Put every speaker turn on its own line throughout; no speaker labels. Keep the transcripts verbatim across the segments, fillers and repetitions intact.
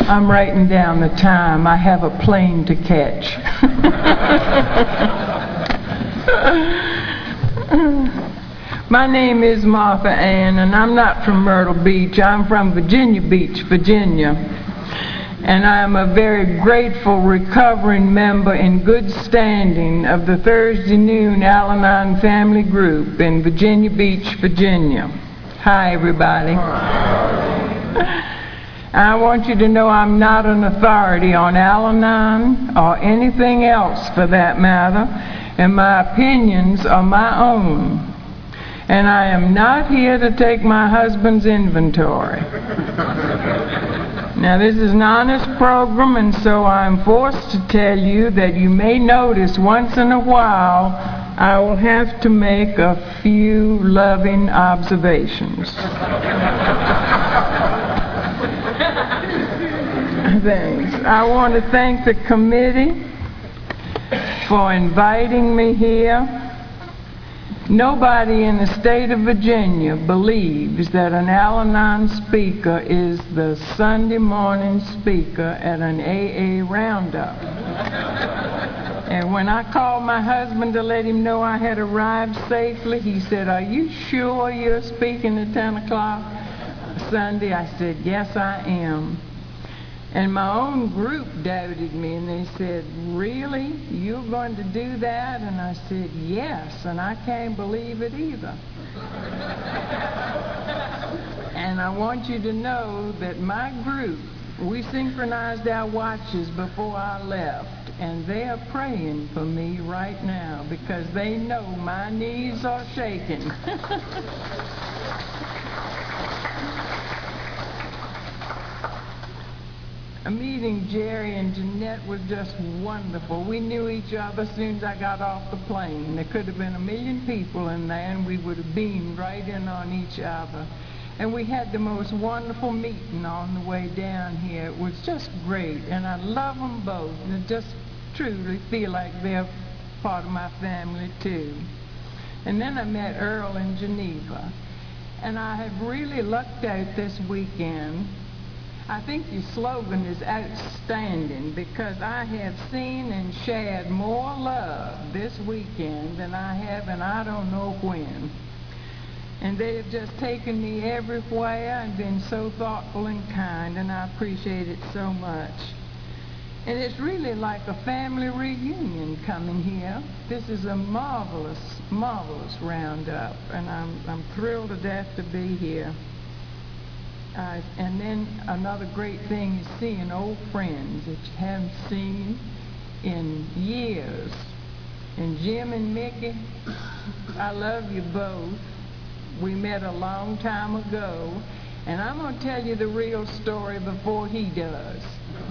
I'm writing down the time. I have a plane to catch. My name is Martha Ann, and I'm not from Myrtle Beach. I'm from Virginia Beach, Virginia. And I am a very grateful recovering member in good standing of the Thursday noon Al-Anon family group in Virginia Beach, Virginia. Hi, everybody. I want you to know I'm not an authority on Al-Anon or anything else for that matter, and my opinions are my own. And I am not here to take my husband's inventory. Now, this is an honest program, and so I'm forced to tell you that you may notice once in a while I will have to make a few loving observations. Thanks. I want to thank the committee for inviting me here. Nobody in the state of Virginia believes that an Al-Anon speaker is the Sunday morning speaker at an A A roundup. And when I called my husband to let him know I had arrived safely, he said, "Are you sure you're speaking at ten o'clock Sunday?" I said, "Yes, I am." And my own group doubted me, and they said, "Really? You're going to do that?" And I said, "Yes, and I can't believe it either." And I want you to know that my group, we synchronized our watches before I left, and they are praying for me right now because they know my knees are shaking. Meeting Jerry and Jeanette was just wonderful. We knew each other as soon as I got off the plane. There could have been a million people in there, and we would have beamed right in on each other. And we had the most wonderful meeting on the way down here. It was just great, and I love them both. And I just truly feel like they're part of my family, too. And then I met Earl in Geneva. And I have really lucked out this weekend. I think your slogan is outstanding because I have seen and shared more love this weekend than I have and I don't know when. And they have just taken me everywhere and been so thoughtful and kind, and I appreciate it so much. And it's really like a family reunion coming here. This is a marvelous, marvelous roundup, and I'm, I'm thrilled to death to be here. Uh, and then another great thing is seeing old friends that you haven't seen in years. And Jim and Mickey, I love you both. We met a long time ago, and I'm going to tell you the real story before he does.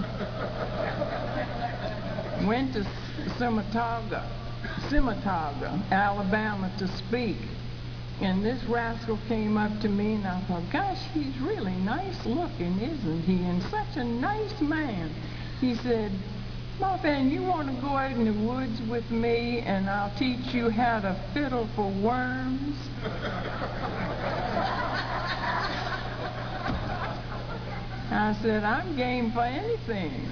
Went to Simataga, Simataga, Alabama to speak. And this rascal came up to me, and I thought, gosh, he's really nice looking, isn't he? And such a nice man. He said, "Martha Ann, you want to go out in the woods with me, and I'll teach you how to fiddle for worms?" I said, "I'm game for anything."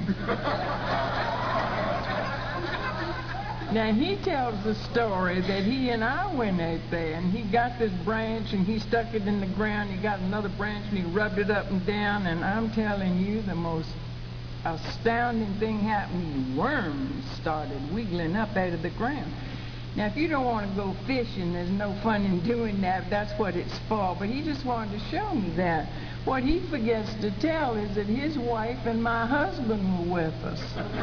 Now, he tells the story that he and I went out there, and he got this branch, and he stuck it in the ground. He got another branch, and he rubbed it up and down, and I'm telling you, the most astounding thing happened. Worms started wiggling up out of the ground. Now, if you don't want to go fishing, there's no fun in doing that. That's what it's for. But he just wanted to show me that. What he forgets to tell is that his wife and my husband were with us.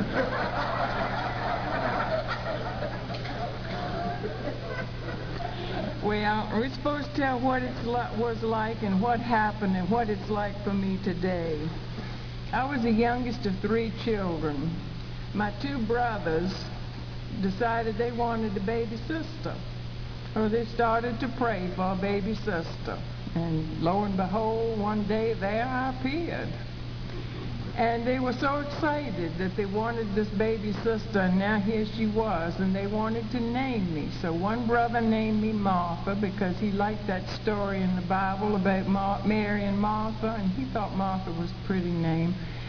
Well, we're supposed to tell what it was like and what happened and what it's like for me today. I was the youngest of three children. My two brothers decided they wanted a baby sister. So they started to pray for a baby sister. And lo and behold, one day there I appeared. And they were so excited that they wanted this baby sister, and now here she was, and they wanted to name me. So one brother named me Martha because he liked that story in the Bible about Mar- Mary and Martha, and he thought Martha was a pretty name. And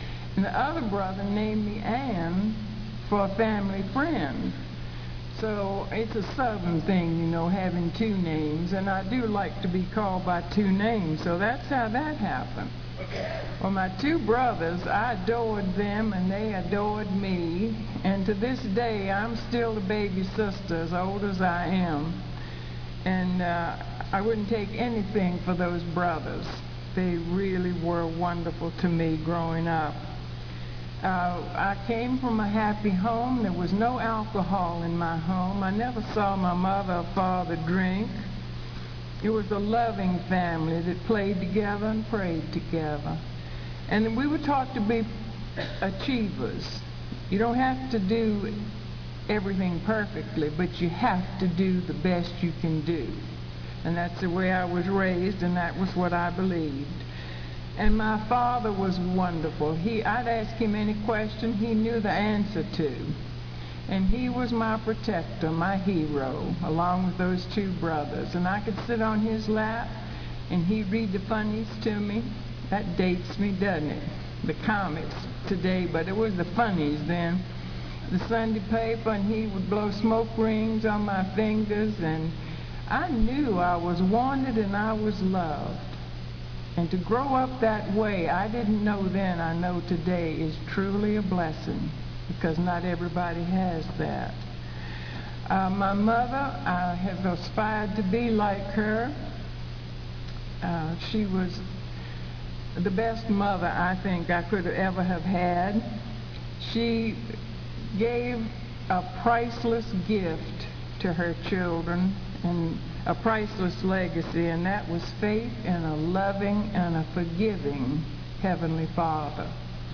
the other brother named me Ann for a family friend. So it's a southern thing, you know, having two names, and I do like to be called by two names, so that's how that happened. Well, my two brothers, I adored them and they adored me, and to this day I'm still the baby sister, as old as I am, and uh, I wouldn't take anything for those brothers. They really were wonderful to me growing up. Uh, I came from a happy home. There was no alcohol in my home. I never saw my mother or father drink. It was a loving family that played together and prayed together. And we were taught to be achievers. You don't have to do everything perfectly, but you have to do the best you can do. And that's the way I was raised, and that was what I believed. And my father was wonderful. He, I'd ask him any question he knew the answer to. And he was my protector, my hero, along with those two brothers. And I could sit on his lap, and he'd read the funnies to me. That dates me, doesn't it? The comics today, but it was the funnies then. The Sunday paper, and he would blow smoke rings on my fingers, and I knew I was wanted and I was loved. And to grow up that way, I didn't know then, I know today, is truly a blessing, because not everybody has that. Uh, my mother, I have aspired to be like her. Uh, she was the best mother I think I could ever have had. She gave a priceless gift to her children, and a priceless legacy, and that was faith in a loving and a forgiving Heavenly Father.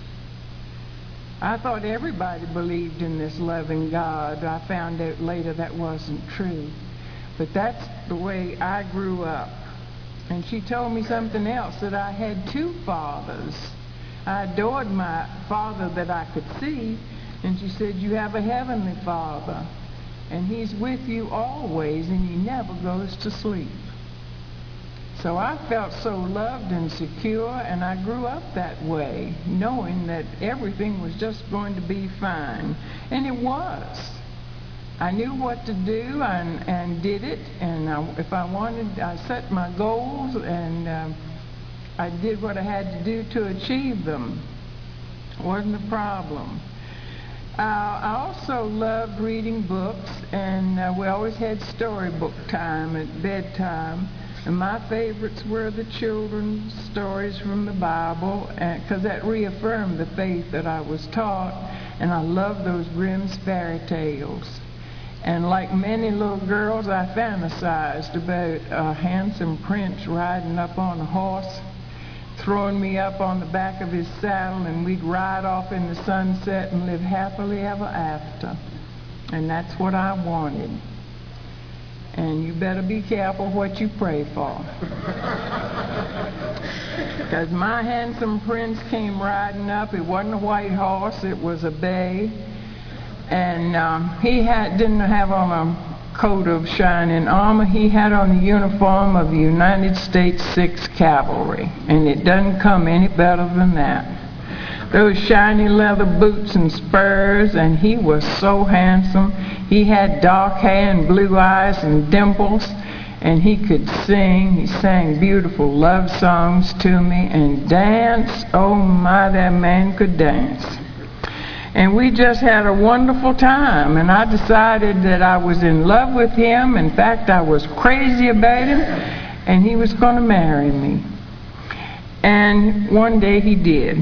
I thought everybody believed in this loving God. I found out later that wasn't true. But that's the way I grew up. And she told me something else, that I had two fathers. I adored my father that I could see, and she said, you have a Heavenly Father, and He's with you always, and He never goes to sleep. So I felt so loved and secure, and I grew up that way, knowing that everything was just going to be fine. And it was. I knew what to do and, and did it, and I, if I wanted, I set my goals, and um, I did what I had to do to achieve them. It wasn't a problem. Uh, I also loved reading books, and uh, we always had storybook time at bedtime. And my favorites were the children's stories from the Bible, because that reaffirmed the faith that I was taught, and I loved those Grimm's fairy tales. And like many little girls, I fantasized about a handsome prince riding up on a horse, throwing me up on the back of his saddle, and we'd ride off in the sunset and live happily ever after. And that's what I wanted. And you better be careful what you pray for. Because my handsome prince came riding up. It wasn't a white horse, it was a bay. And um, he had, didn't have on a coat of shining armor. He had on the uniform of the United States Sixth Cavalry. And it doesn't come any better than that. Those shiny leather boots and spurs, and he was so handsome. He had dark hair and blue eyes and dimples, and he could sing. He sang beautiful love songs to me and dance. Oh my, that man could dance. And we just had a wonderful time, and I decided that I was in love with him. In fact, I was crazy about him, and he was going to marry me. And one day he did.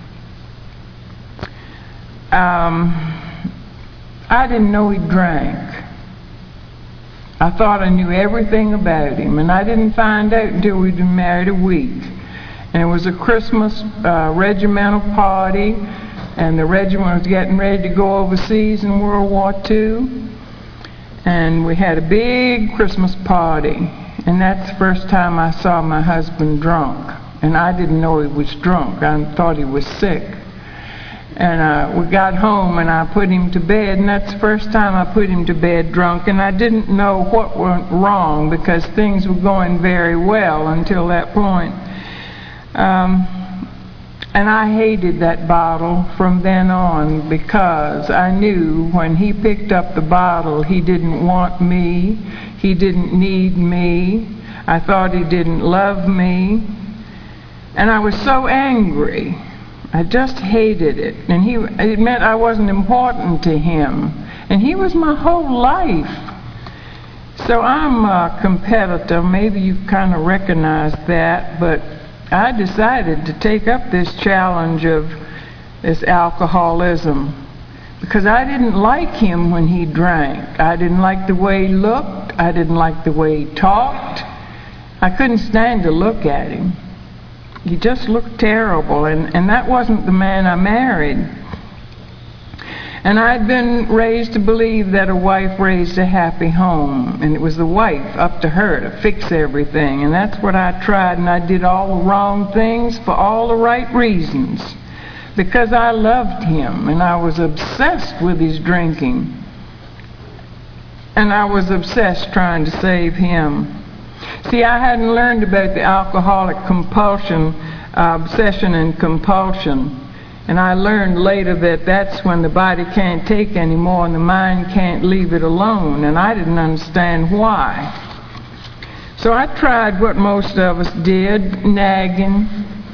Um, I didn't know he drank. I thought I knew everything about him, and I didn't find out until we'd been married a week. And it was a Christmas uh, regimental party, and the regiment was getting ready to go overseas in World War Two. And we had a big Christmas party, and that's the first time I saw my husband drunk. And I didn't know he was drunk. I thought he was sick. And uh, we got home, and I put him to bed, and that's the first time I put him to bed drunk, and I didn't know what went wrong, because things were going very well until that point. Um, And I hated that bottle from then on, because I knew when he picked up the bottle, he didn't want me, he didn't need me, I thought he didn't love me, and I was so angry. I just hated it, and he, it meant I wasn't important to him, and he was my whole life. So I'm a competitor. Maybe you've kind of recognized that, but I decided to take up this challenge of this alcoholism because I didn't like him when he drank. I didn't like the way he looked. I didn't like the way he talked. I couldn't stand to look at him. He just looked terrible, and, and that wasn't the man I married. And I'd been raised to believe that a wife raised a happy home, and it was the wife, up to her, to fix everything. And that's what I tried, and I did all the wrong things for all the right reasons. Because I loved him, and I was obsessed with his drinking. And I was obsessed trying to save him. See, I hadn't learned about the alcoholic compulsion, uh, obsession and compulsion. And I learned later that that's when the body can't take anymore and the mind can't leave it alone. And I didn't understand why. So I tried what most of us did, nagging.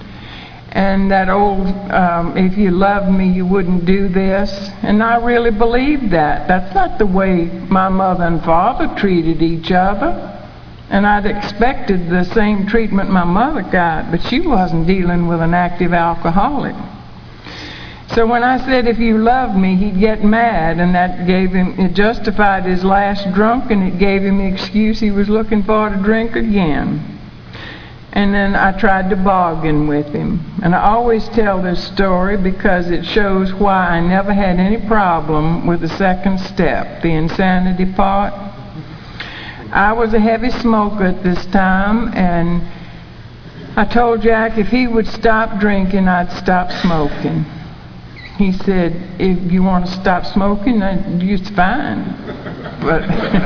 And that old, um, if you loved me, you wouldn't do this. And I really believed that. That's not the way my mother and father treated each other. And I'd expected the same treatment my mother got, but she wasn't dealing with an active alcoholic. So when I said if you loved me, he'd get mad, and that gave him, it justified his last drunk, and it gave him the excuse he was looking for to drink again. And then I tried to bargain with him. And I always tell this story because it shows why I never had any problem with the second step, the insanity part. I was a heavy smoker at this time, and I told Jack if he would stop drinking, I'd stop smoking. He said, if you want to stop smoking, it's fine. But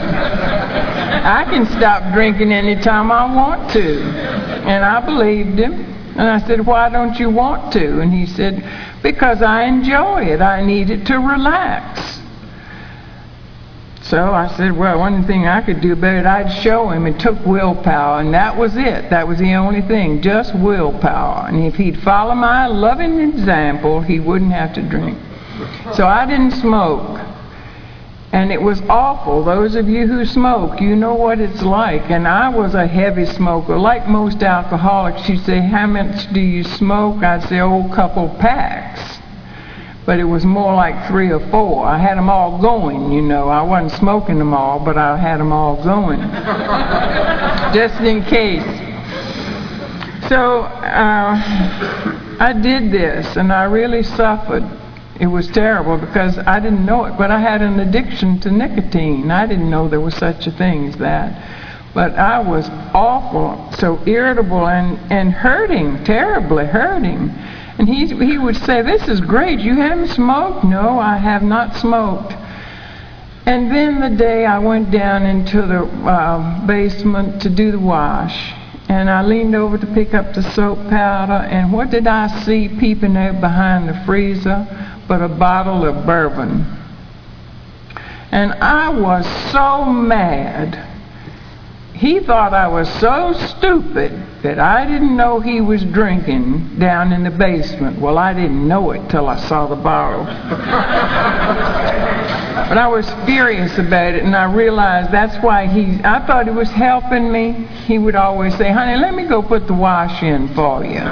I can stop drinking anytime I want to. And I believed him. And I said, why don't you want to? And he said, because I enjoy it. I need it to relax. So I said, well, one thing I could do about it, I'd show him. It took willpower, and that was it. That was the only thing, just willpower. And if he'd follow my loving example, he wouldn't have to drink. So I didn't smoke. And it was awful. Those of you who smoke, you know what it's like. And I was a heavy smoker. Like most alcoholics, you'd say, how much do you smoke? I'd say, oh, a couple packs. But it was more like three or four. I had them all going, you know. I wasn't smoking them all, but I had them all going. Just in case. So uh, I did this, and I really suffered. It was terrible because I didn't know it, but I had an addiction to nicotine. I didn't know there was such a thing as that. But I was awful, so irritable and, and hurting, terribly hurting. And he, he would say, this is great. You haven't smoked? No, I have not smoked. And then the day I went down into the uh, basement to do the wash, and I leaned over to pick up the soap powder, and what did I see peeping out behind the freezer but a bottle of bourbon? And I was so mad. He thought I was so stupid that I didn't know he was drinking down in the basement. Well, I didn't know it till I saw the bottle. But I was furious about it, and I realized that's why he, I thought he was helping me. He would always say, honey, let me go put the wash in for you.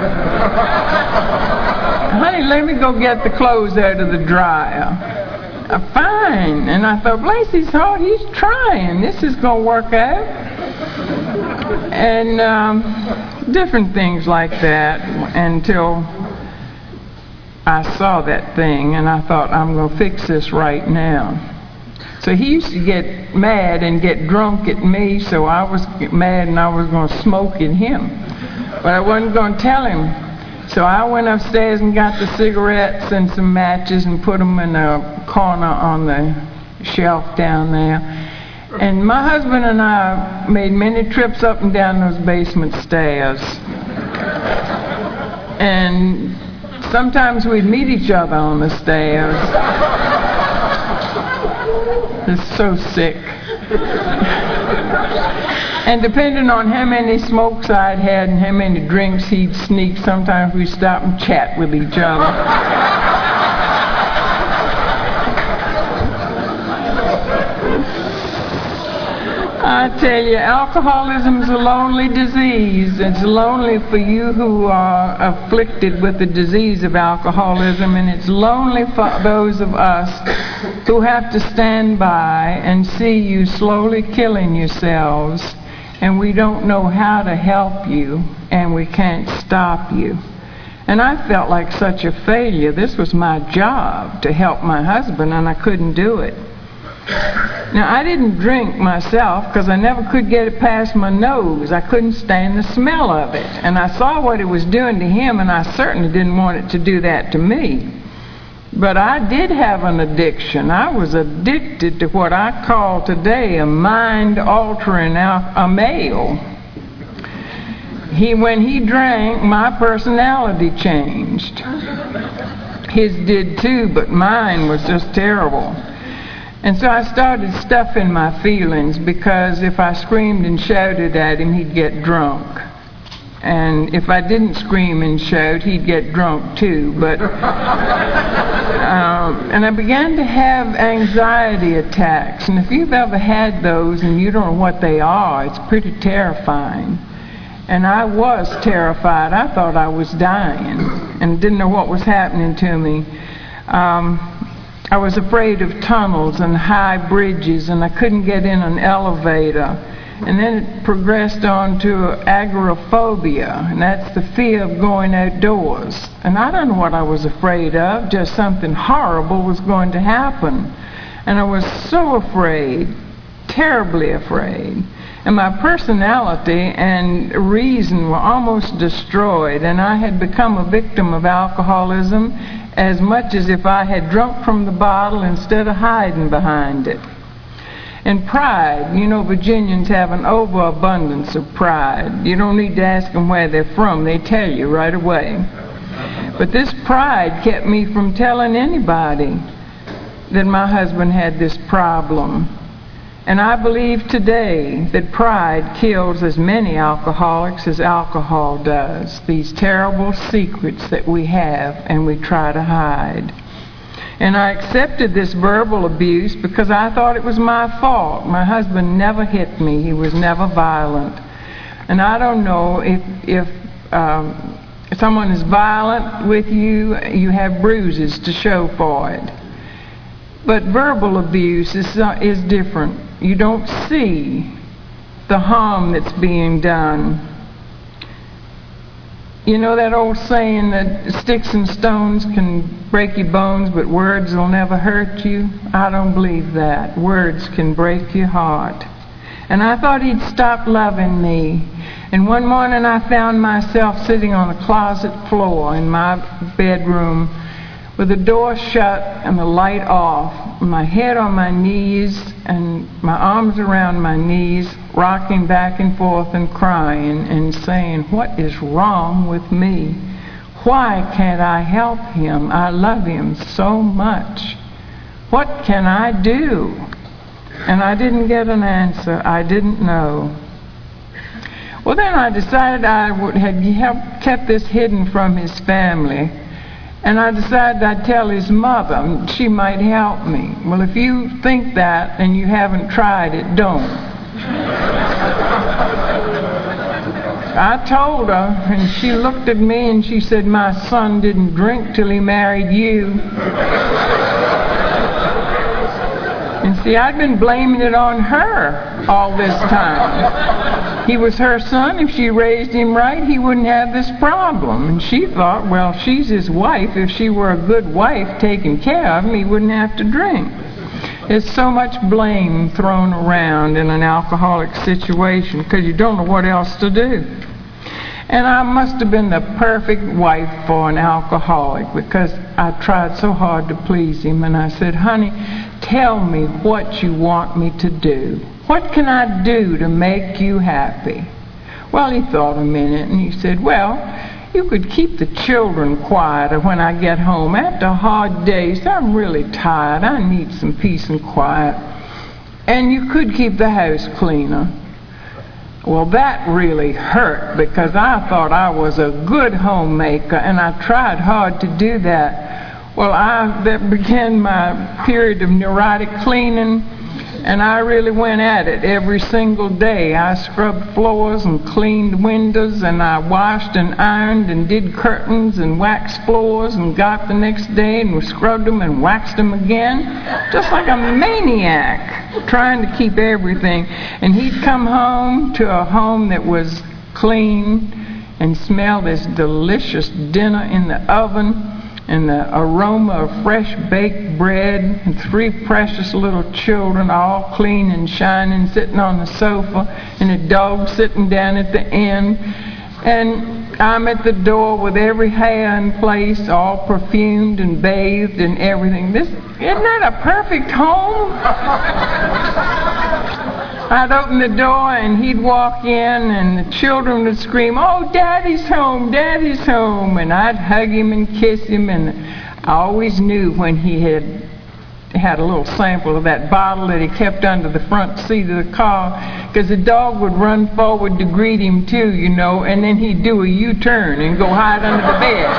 Honey, let me go get the clothes out of the dryer. Uh, fine. And I thought, bless his heart, he's trying. This is going to work out. And um, different things like that until I saw that thing, and I thought, I'm going to fix this right now. So he used to get mad and get drunk at me, so I was mad and I was going to smoke at him. But I wasn't going to tell him. So I went upstairs and got the cigarettes and some matches and put them in a corner on the shelf down there. And my husband and I made many trips up and down those basement stairs. And Sometimes we'd meet each other on the stairs. It's so sick. And depending on how many smokes I'd had and how many drinks he'd sneak, sometimes we'd stop and chat with each other. I tell you, alcoholism is a lonely disease. It's lonely for you who are afflicted with the disease of alcoholism, and it's lonely for those of us who have to stand by and see you slowly killing yourselves, and we don't know how to help you, and we can't stop you. And I felt like such a failure. This was my job, to help my husband, and I couldn't do it. Now, I didn't drink myself because I never could get it past my nose. I couldn't stand the smell of it. And I saw what it was doing to him, and I certainly didn't want it to do that to me. But I did have an addiction. I was addicted to what I call today a mind-altering al- a male. He, when he drank, my personality changed. His did too, but mine was just terrible. And so I started stuffing my feelings, because if I screamed and shouted at him, he'd get drunk. And if I didn't scream and shout, he'd get drunk too. But um, and I began to have anxiety attacks. And if you've ever had those and you don't know what they are, it's pretty terrifying. And I was terrified. I thought I was dying and didn't know what was happening to me. Um, I was afraid of tunnels and high bridges, and I couldn't get in an elevator. And then it progressed on to agoraphobia, and that's the fear of going outdoors. And I don't know what I was afraid of, just something horrible was going to happen. And I was so afraid, terribly afraid. And my personality and reason were almost destroyed, and I had become a victim of alcoholism as much as if I had drunk from the bottle instead of hiding behind it. And pride, you know, Virginians have an overabundance of pride. You don't need to ask them where they're from, they tell you right away. But this pride kept me from telling anybody that my husband had this problem. And I believe today that pride kills as many alcoholics as alcohol does. These terrible secrets that we have and we try to hide. And I accepted this verbal abuse because I thought it was my fault. My husband never hit me. He was never violent. And I don't know if, if um, someone is violent with you, you have bruises to show for it. But verbal abuse is, uh, is different. You don't see the harm that's being done. You know that old saying that sticks and stones can break your bones, but words will never hurt you? I don't believe that. Words can break your heart. And I thought he'd stop loving me. And one morning I found myself sitting on a closet floor in my bedroom with the door shut and the light off, my head on my knees and my arms around my knees, rocking back and forth and crying and saying, what is wrong with me? Why can't I help him? I love him so much. What can I do? And I didn't get an answer. I didn't know. Well, then I decided I would have kept this hidden from his family. And I decided I'd tell his mother. She might help me. Well, if you think that and you haven't tried it, don't. I told her, and she looked at me and she said, my son didn't drink till he married you. And see, I'd been blaming it on her all this time. He was her son. If she raised him right, he wouldn't have this problem. And she thought, well, she's his wife. If she were a good wife taking care of him, he wouldn't have to drink. There's so much blame thrown around in an alcoholic situation because you don't know what else to do. And I must have been the perfect wife for an alcoholic because I tried so hard to please him. And I said, honey, tell me what you want me to do. What can I do to make you happy? Well, he thought a minute and he said, well, you could keep the children quiet when I get home. After hard days, I'm really tired. I need some peace and quiet. And you could keep the house cleaner. Well, that really hurt because I thought I was a good homemaker, and I tried hard to do that. Well, I that began my period of neurotic cleaning, and I really went at it every single day. I scrubbed floors and cleaned windows, and I washed and ironed and did curtains and waxed floors, and got the next day and scrubbed them and waxed them again, just like a maniac, trying to keep everything. And he'd come home to a home that was clean and smell this delicious dinner in the oven, and the aroma of fresh baked bread, and three precious little children, all clean and shining, sitting on the sofa, and a dog sitting down at the end. And I'm at the door with every hair in place, all perfumed and bathed and everything. This, isn't that a perfect home? I'd open the door and he'd walk in, and the children would scream, "Oh, Daddy's home, Daddy's home." And I'd hug him and kiss him, and I always knew when he had had a little sample of that bottle that he kept under the front seat of the car, because the dog would run forward to greet him too, you know, and then he'd do a U-turn and go hide under the bed.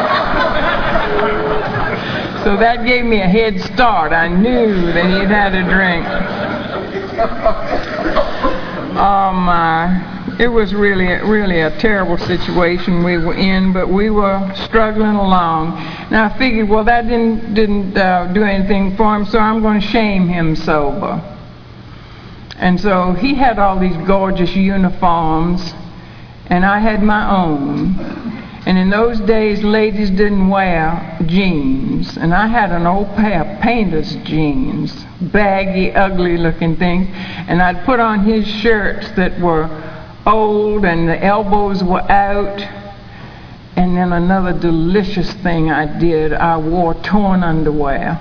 So that gave me a head start. I knew that he'd had a drink. Oh my, it was really, really a terrible situation we were in, but we were struggling along. And I figured, well, that didn't, didn't uh, do anything for him, so I'm going to shame him sober. And so he had all these gorgeous uniforms, and I had my own. And in those days, ladies didn't wear jeans. And I had an old pair of painter's jeans, baggy, ugly-looking things. And I'd put on his shirts that were old and the elbows were out. And then another delicious thing I did, I wore torn underwear.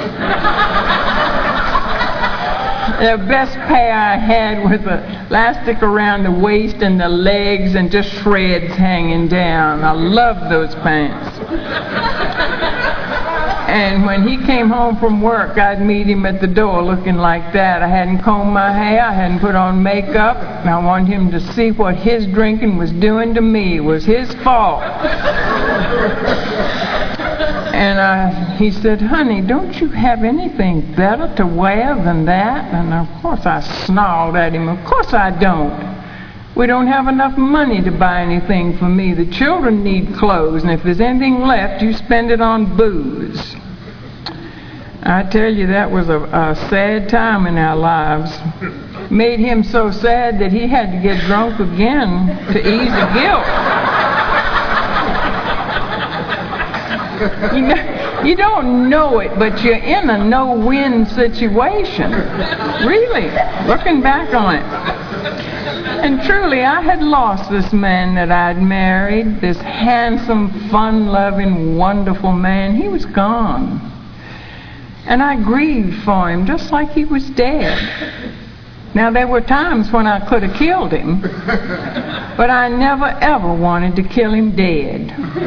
The best pair I had was elastic around the waist and the legs and just shreds hanging down. I loved those pants. And when he came home from work, I'd meet him at the door looking like that. I hadn't combed my hair, I hadn't put on makeup, and I wanted him to see what his drinking was doing to me. It was his fault. And uh, he said, "Honey, don't you have anything better to wear than that?" And of course I snarled at him, "Of course I don't. We don't have enough money to buy anything for me. The children need clothes, and if there's anything left, you spend it on booze." I tell you, that was a, a sad time in our lives. Made him so sad that he had to get drunk again to ease the guilt. You know, you don't know it, but you're in a no-win situation. Really, looking back on it. And truly, I had lost this man that I'd married, this handsome, fun-loving, wonderful man. He was gone. And I grieved for him just like he was dead. Now, there were times when I could have killed him, but I never, ever wanted to kill him dead.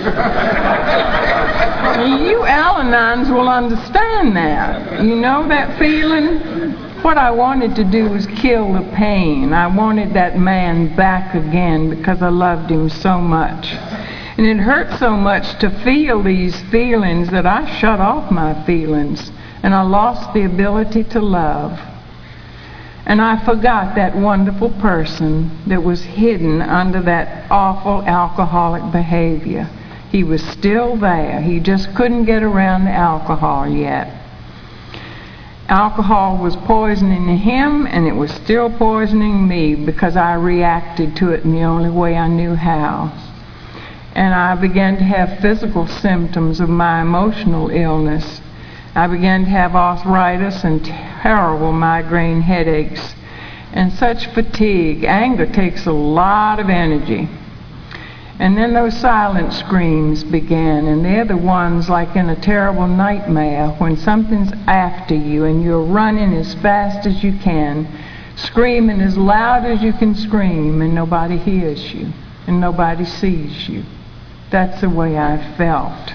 You Al-Anons will understand that. You know that feeling? What I wanted to do was kill the pain. I wanted that man back again because I loved him so much. And it hurt so much to feel these feelings that I shut off my feelings, and I lost the ability to love. And I forgot that wonderful person that was hidden under that awful alcoholic behavior. He was still there. He just couldn't get around the alcohol yet. Alcohol was poisoning him, and it was still poisoning me because I reacted to it in the only way I knew how. And I began to have physical symptoms of my emotional illness. I began to have arthritis and terrible migraine headaches and such fatigue. Anger takes a lot of energy. And then those silent screams began, and they're the ones like in a terrible nightmare when something's after you and you're running as fast as you can, screaming as loud as you can scream, and nobody hears you and nobody sees you. That's the way I felt.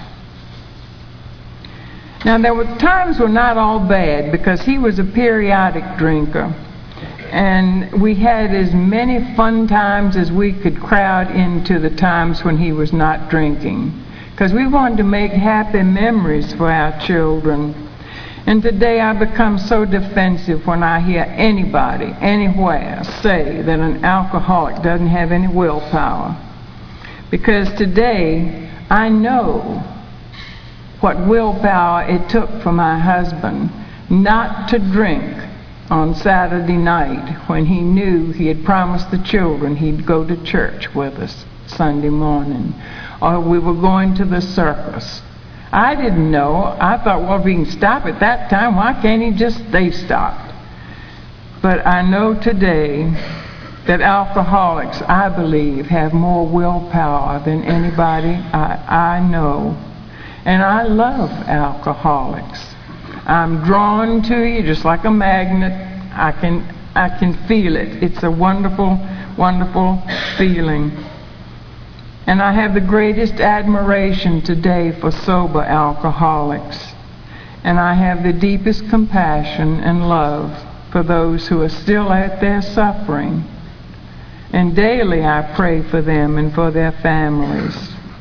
Now, there were times were not all bad, because he was a periodic drinker. And we had as many fun times as we could crowd into the times when he was not drinking, because we wanted to make happy memories for our children. And today I become so defensive when I hear anybody, anywhere, say that an alcoholic doesn't have any willpower. Because today I know what willpower it took for my husband not to drink on Saturday night when he knew he had promised the children he'd go to church with us Sunday morning, or we were going to the circus. I didn't know. I thought, well, if he can stop at that time, why can't he just stay stopped? But I know today that alcoholics, I believe, have more willpower than anybody I, I know. And I love alcoholics. I'm drawn to you just like a magnet. I can I can feel it. It's a wonderful, wonderful feeling. And I have the greatest admiration today for sober alcoholics. And I have the deepest compassion and love for those who are still out there suffering. And daily I pray for them and for their families.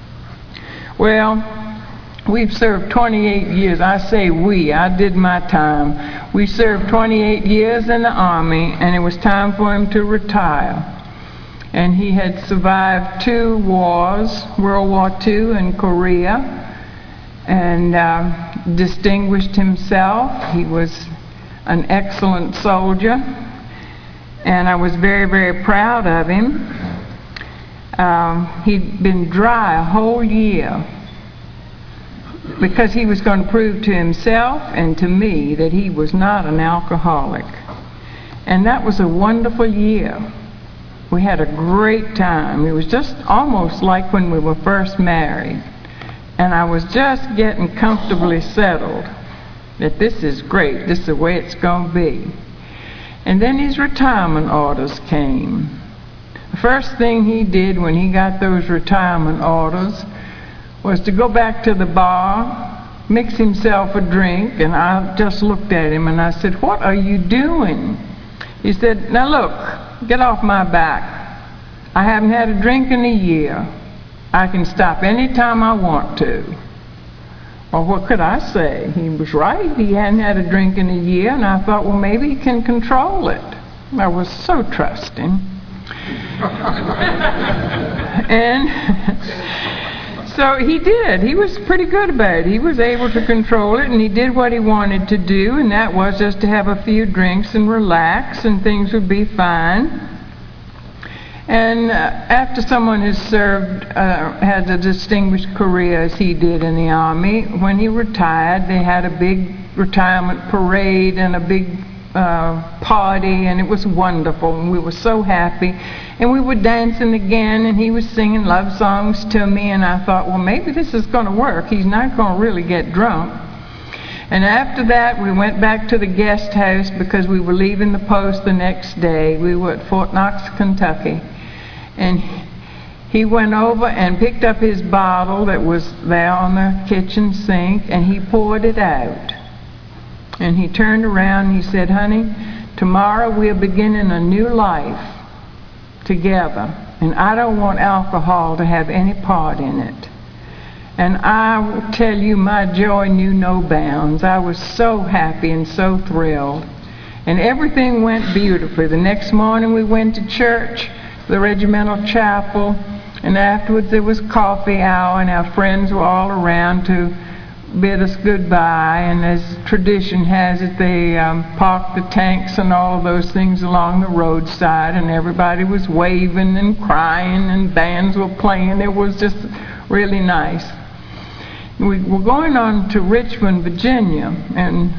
Well, we've served twenty-eight years. I say we. I did my time. We served twenty-eight years in the Army, and it was time for him to retire. And he had survived two wars, World War Two and Korea, and uh, distinguished himself. He was an excellent soldier, and I was very, very proud of him. Um, he'd been dry a whole year, because he was going to prove to himself and to me that he was not an alcoholic. And that was a wonderful year. We had a great time. It was just almost like when we were first married. And I was just getting comfortably settled that this is great, this is the way it's going to be. And then his retirement orders came. The first thing he did when he got those retirement orders was to go back to the bar, mix himself a drink, and I just looked at him and I said, "What are you doing?" He said, "Now look, get off my back. I haven't had a drink in a year. I can stop any time I want to." Well, what could I say? He was right. He hadn't had a drink in a year, and I thought, well, maybe he can control it. I was so trusting. And so he did. He was pretty good about it. He was able to control it, and he did what he wanted to do, and that was just to have a few drinks and relax, and things would be fine. And uh, after someone has served, uh, had a distinguished career as he did in the Army, when he retired, they had a big retirement parade and a big uh, party, and it was wonderful, and we were so happy. And we were dancing again, and he was singing love songs to me, and I thought, well, maybe this is going to work. He's not going to really get drunk. And after that, we went back to the guest house because we were leaving the post the next day. We were at Fort Knox, Kentucky. And he went over and picked up his bottle that was there on the kitchen sink, and he poured it out. And he turned around and he said, "Honey, tomorrow we're beginning a new life together, and I don't want alcohol to have any part in it." And I will tell you, my joy knew no bounds. I was so happy and so thrilled. And everything went beautifully. The next morning we went to church, the regimental chapel, and afterwards there was coffee hour, and our friends were all around to bid us goodbye. And as tradition has it, they um, parked the tanks and all of those things along the roadside, and everybody was waving and crying, and bands were playing. It was just really nice. We were going on to Richmond, Virginia, and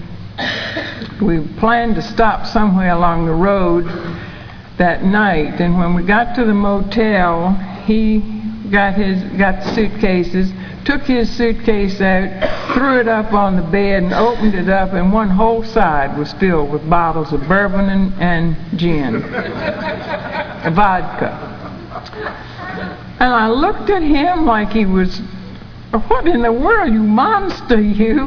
we planned to stop somewhere along the road that night. And when we got to the motel, he got his got the suitcases, took his suitcase out, threw it up on the bed, and opened it up, and one whole side was filled with bottles of bourbon and, and gin, vodka. And I looked at him like he was, what in the world, you monster, you?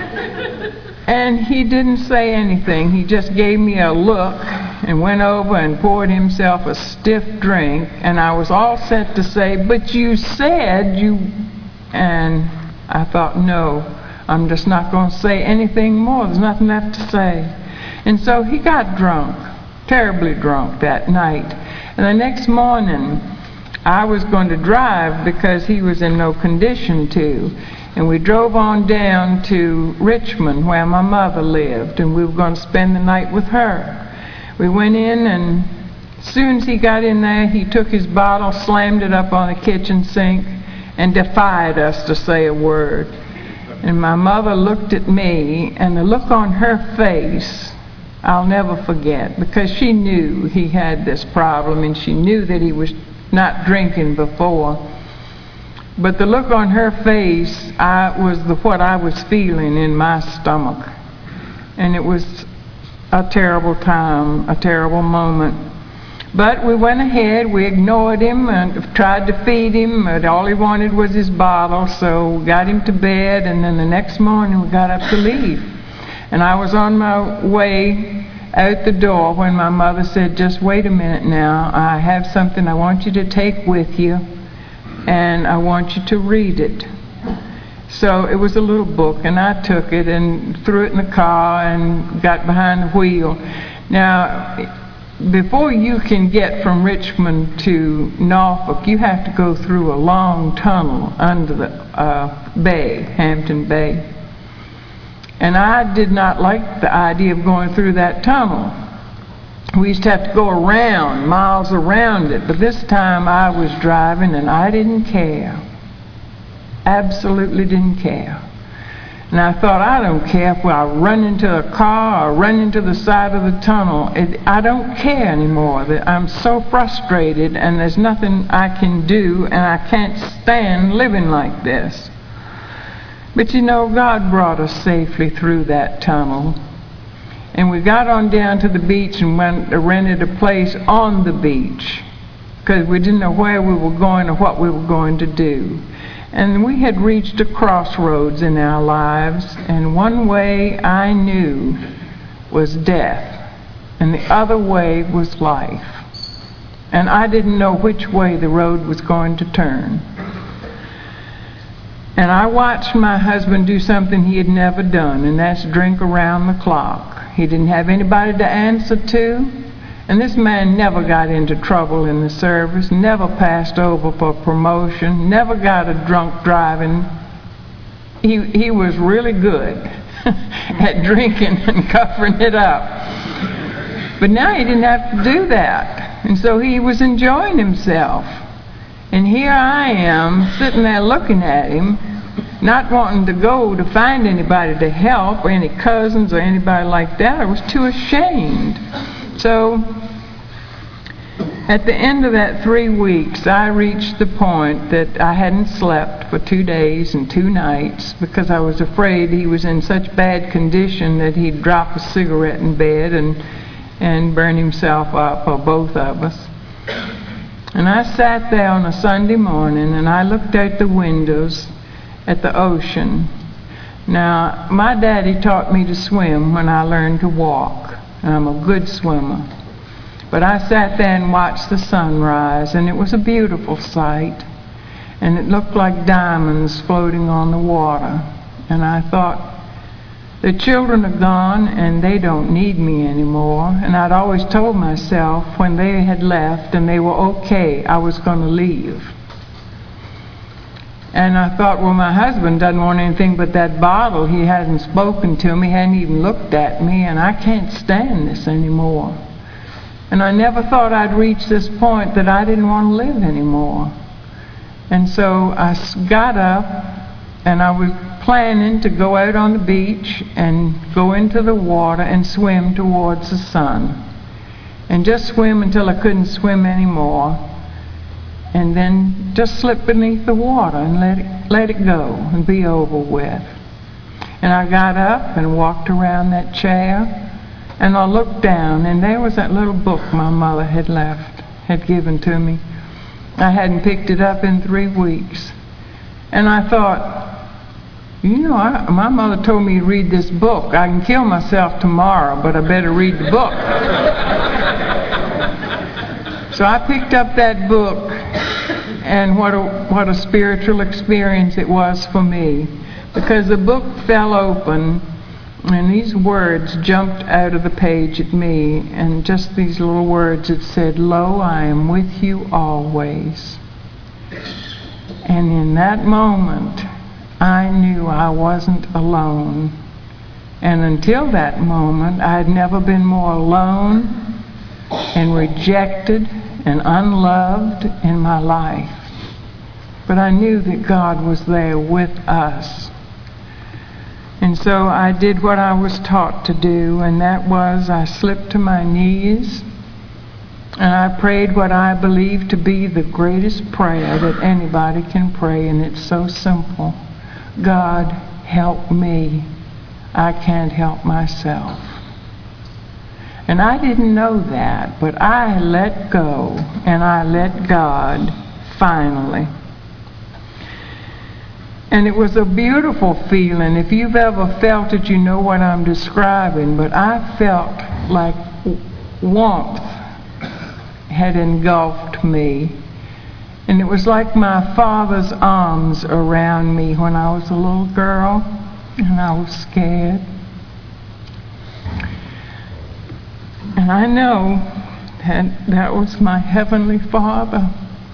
And he didn't say anything. He just gave me a look and went over and poured himself a stiff drink. And I was all set to say, but you said you... And I thought, no, I'm just not going to say anything more. There's nothing left to say. And so he got drunk, terribly drunk that night. And the next morning, I was going to drive because he was in no condition to. And we drove on down to Richmond, where my mother lived, and we were going to spend the night with her. We went in, and as soon as he got in there, he took his bottle, slammed it up on the kitchen sink, and defied us to say a word. And my mother looked at me, and the look on her face, I'll never forget, because she knew he had this problem, and she knew that he was not drinking before. But the look on her face I, was the, what I was feeling in my stomach. And it was a terrible time, a terrible moment. But we went ahead, we ignored him and tried to feed him, and all he wanted was his bottle, so we got him to bed, and then the next morning we got up to leave. And I was on my way out the door when my mother said, just wait a minute now, I have something I want you to take with you, and I want you to read it. So it was a little book, and I took it and threw it in the car and got behind the wheel. Now, before you can get from Richmond to Norfolk, you have to go through a long tunnel under the uh, bay, Hampton Bay. And I did not like the idea of going through that tunnel. We used to have to go around, miles around it, but this time I was driving and I didn't care. Absolutely didn't care. And I thought, I don't care if I run into a car or run into the side of the tunnel. It, I don't care anymore. I'm so frustrated and there's nothing I can do, and I can't stand living like this. But you know, God brought us safely through that tunnel. And we got on down to the beach and went, uh, rented a place on the beach, because we didn't know where we were going or what we were going to do. And we had reached a crossroads in our lives, and one way I knew was death, and the other way was life. And I didn't know which way the road was going to turn. And I watched my husband do something he had never done, and that's drink around the clock. He didn't have anybody to answer to. And this man never got into trouble in the service, never passed over for promotion, never got a drunk driving. He, he was really good at drinking and covering it up. But now he didn't have to do that. And so he was enjoying himself. And here I am, sitting there looking at him, not wanting to go to find anybody to help, or any cousins or anybody like that. I was too ashamed. So, at the end of that three weeks, I reached the point that I hadn't slept for two days and two nights because I was afraid he was in such bad condition that he'd drop a cigarette in bed and, and burn himself up, or both of us. And I sat there on a Sunday morning and I looked out the windows at the ocean. Now, my daddy taught me to swim when I learned to walk. I'm a good swimmer. But I sat there and watched the sunrise, and it was a beautiful sight. And it looked like diamonds floating on the water. And I thought, the children are gone and they don't need me anymore. And I'd always told myself when they had left and they were okay, I was going to leave. And I thought, well, my husband doesn't want anything but that bottle. He hasn't spoken to me, hadn't even looked at me, and I can't stand this anymore. And I never thought I'd reach this point that I didn't want to live anymore. And so I got up, and I was planning to go out on the beach and go into the water and swim towards the sun. And just swim until I couldn't swim anymore. And then just slip beneath the water and let it, let it go and be over with. And I got up and walked around that chair, and I looked down, and there was that little book my mother had left, had given to me. I hadn't picked it up in three weeks. And I thought, you know, I, my mother told me to read this book. I can kill myself tomorrow, but I better read the book. So I picked up that book, and what a, what a spiritual experience it was for me. Because the book fell open, and these words jumped out of the page at me, and just these little words, it said, "Lo, I am with you always." And in that moment, I knew I wasn't alone. And until that moment, I had never been more alone and rejected and unloved in my life. But I knew that God was there with us. And so I did what I was taught to do, and that was I slipped to my knees and I prayed what I believe to be the greatest prayer that anybody can pray, and it's so simple. God, help me. I can't help myself. And I didn't know that, but I let go, and I let God finally. And it was a beautiful feeling. If you've ever felt it, you know what I'm describing. But I felt like warmth had engulfed me. And it was like my father's arms around me when I was a little girl and I was scared. And I know that that was my Heavenly Father.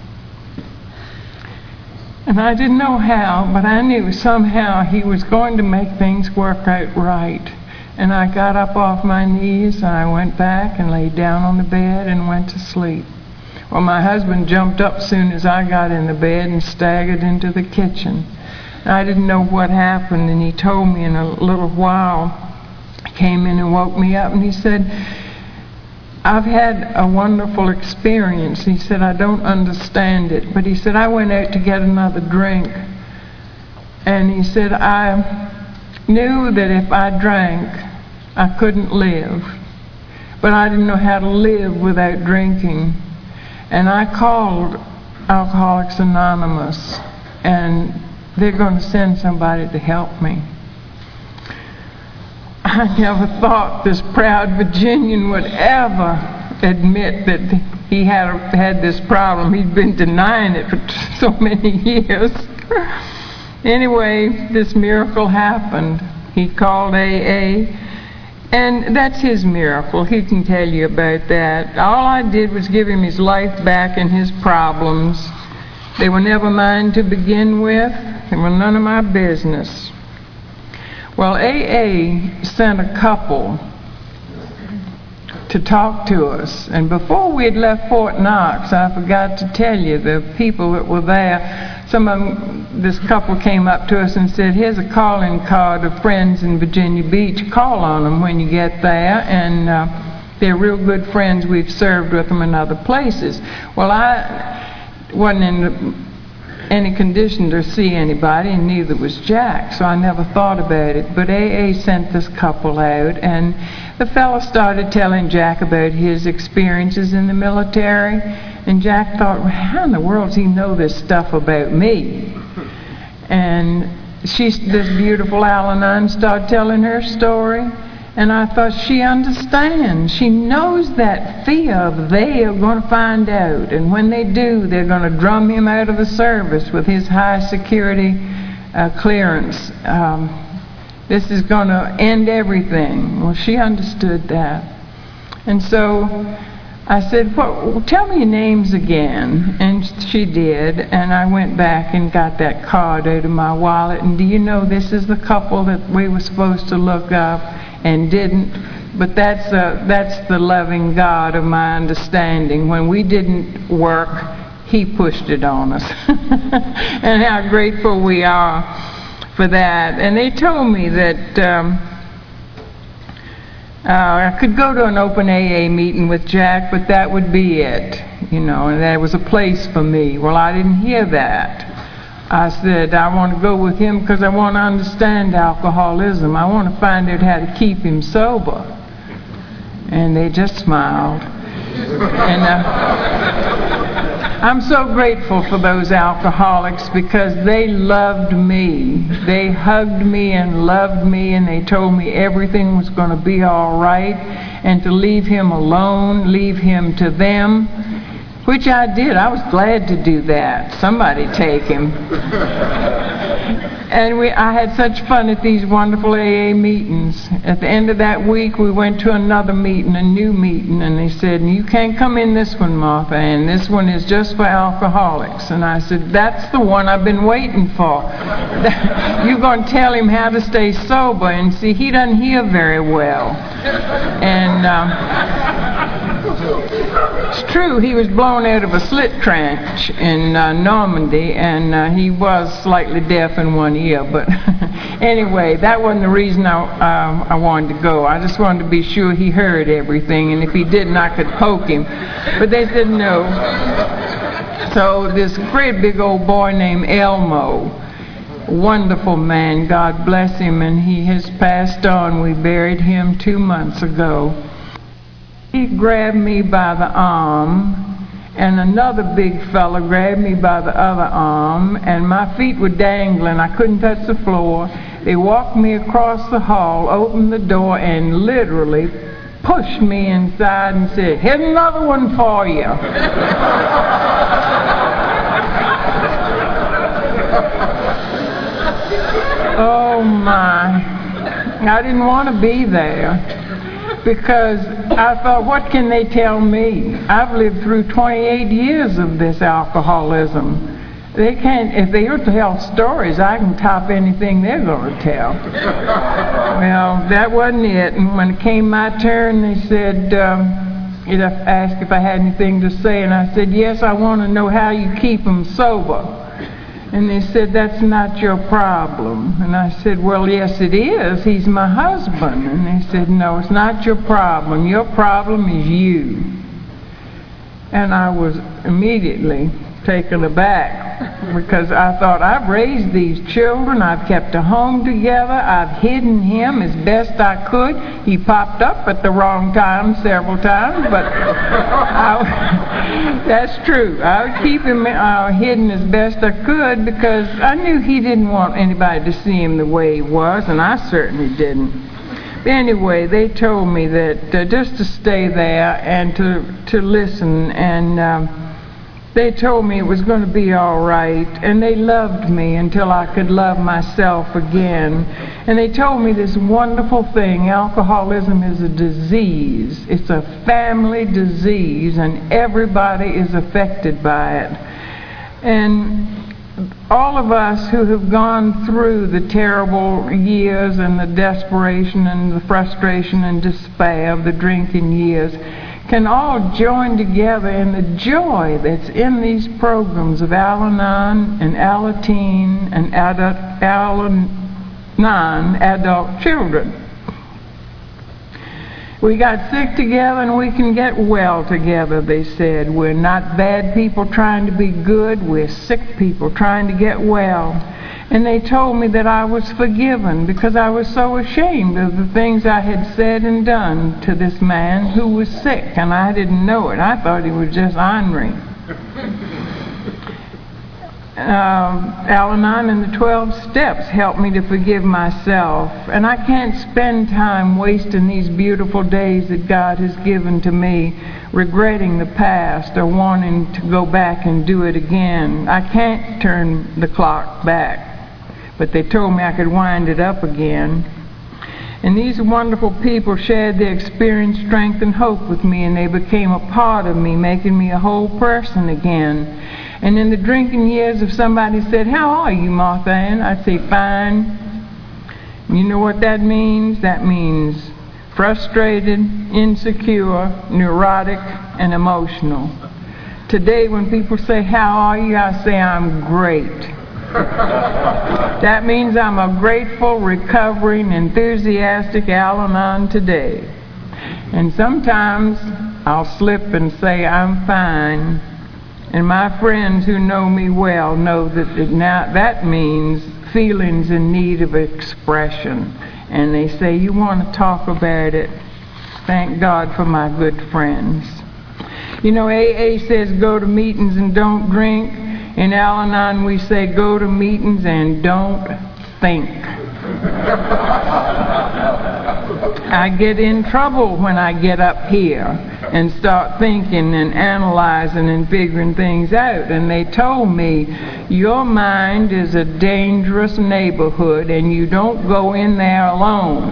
And I didn't know how, but I knew somehow He was going to make things work out right. And I got up off my knees, and I went back and laid down on the bed and went to sleep. Well, my husband jumped up as soon as I got in the bed and staggered into the kitchen. And I didn't know what happened, and he told me in a little while. He came in and woke me up, and he said, "I've had a wonderful experience." He said, "I don't understand it." But he said, "I went out to get another drink." And he said, "I knew that if I drank, I couldn't live. But I didn't know how to live without drinking. And I called Alcoholics Anonymous, and they're going to send somebody to help me." I never thought this proud Virginian would ever admit that he had had this problem. He'd been denying it for so many years. Anyway, this miracle happened. He called A A, and that's his miracle. He can tell you about that. All I did was give him his life back and his problems. They were never mine to begin with. They were none of my business. Well, A A sent a couple to talk to us. And before we had left Fort Knox, I forgot to tell you, the people that were there, some of them, this couple came up to us and said, "Here's a calling card of friends in Virginia Beach. Call on them when you get there." And uh, they're real good friends. We've served with them in other places. Well, I wasn't in the any condition to see anybody, and neither was Jack, so I never thought about it. But A A sent this couple out, and the fellow started telling Jack about his experiences in the military, and Jack thought, well, how in the world does he know this stuff about me? And she, this beautiful Al-Anon, started telling her story, and I thought, she understands. She knows that fear of they are going to find out. And when they do, they're going to drum him out of the service with his high security uh, clearance. Um, this is going to end everything. Well, she understood that. And so I said, well, tell me your names again. And she did. And I went back and got that card out of my wallet. And do you know, this is the couple that we were supposed to look up and didn't. But that's uh, that's the loving God of my understanding. When we didn't work, He pushed it on us. And how grateful we are for that. And they told me that um, uh, I could go to an open A A meeting with Jack, but that would be it, you know, and there was a place for me. Well, I didn't hear that. I said, I want to go with him because I want to understand alcoholism. I want to find out how to keep him sober. And they just smiled. And uh, I'm so grateful for those alcoholics because they loved me. They hugged me and loved me, and they told me everything was going to be all right and to leave him alone, leave him to them, which I did. I was glad to do that. Somebody take him. And we, I had such fun at these wonderful A A meetings. At the end of that week, we went to another meeting, a new meeting, and they said, you can't come in this one, Martha, and this one is just for alcoholics. And I said, that's the one I've been waiting for. You're going to tell him how to stay sober, and see, he doesn't hear very well. And um, it's true, he was blown out of a slit trench in uh, Normandy, and uh, he was slightly deaf in one ear. But anyway, that wasn't the reason I, uh, I wanted to go. I just wanted to be sure he heard everything, and if he didn't, I could poke him. But they said no. So this great big old boy named Elmo, wonderful man, God bless him, and he has passed on. We buried him two months ago. He grabbed me by the arm, and another big fella grabbed me by the other arm, and my feet were dangling. I couldn't touch the floor. They walked me across the hall, opened the door, and literally pushed me inside and said, here's another one for you. Oh my. I didn't want to be there. Because I thought, what can they tell me? I've lived through twenty-eight years of this alcoholism. They can't, if they were to tell stories, I can top anything they're going to tell. Well, that wasn't it. And when it came my turn, they said, um, they asked if I had anything to say, and I said, yes, I want to know how you keep them sober. And they said, that's not your problem. And I said, well, yes, it is. He's my husband. And they said, no, it's not your problem. Your problem is you. And I was immediately taken aback because I thought, I've raised these children. I've kept a home together. I've hidden him as best I could. He popped up at the wrong time several times, but I, that's true. I would keep him uh, hidden as best I could because I knew he didn't want anybody to see him the way he was, and I certainly didn't. But anyway, they told me that uh, just to stay there and to, to listen, and um, they told me it was going to be all right, and they loved me until I could love myself again. And they told me this wonderful thing: alcoholism is a disease. It's a family disease, and everybody is affected by it. And all of us who have gone through the terrible years and the desperation and the frustration and despair of the drinking years can all join together in the joy that's in these programs of Al-Anon and Alateen and Al-Anon adult children. We got sick together and we can get well together, they said. We're not bad people trying to be good. We're sick people trying to get well. And they told me that I was forgiven because I was so ashamed of the things I had said and done to this man who was sick, and I didn't know it. I thought he was just ornery. Uh, Al-Anon and the twelve steps helped me to forgive myself, and I can't spend time wasting these beautiful days that God has given to me regretting the past or wanting to go back and do it again. I can't turn the clock back, but they told me I could wind it up again. And these wonderful people shared their experience, strength, and hope with me, and they became a part of me, making me a whole person again. And in the drinking years, if somebody said, how are you, Martha Ann? I'd say, fine. You know what that means? That means frustrated, insecure, neurotic, and emotional. Today, when people say, how are you? I say, I'm great. That means I'm a grateful, recovering, enthusiastic Al-Anon today. And sometimes I'll slip and say, I'm fine. And my friends who know me well know that it now, that means feelings in need of expression. And they say, you want to talk about it? Thank God for my good friends. You know, A A says go to meetings and don't drink. In Al-Anon we say go to meetings and don't think. I get in trouble when I get up here and start thinking and analyzing and figuring things out. And they told me, your mind is a dangerous neighborhood and you don't go in there alone.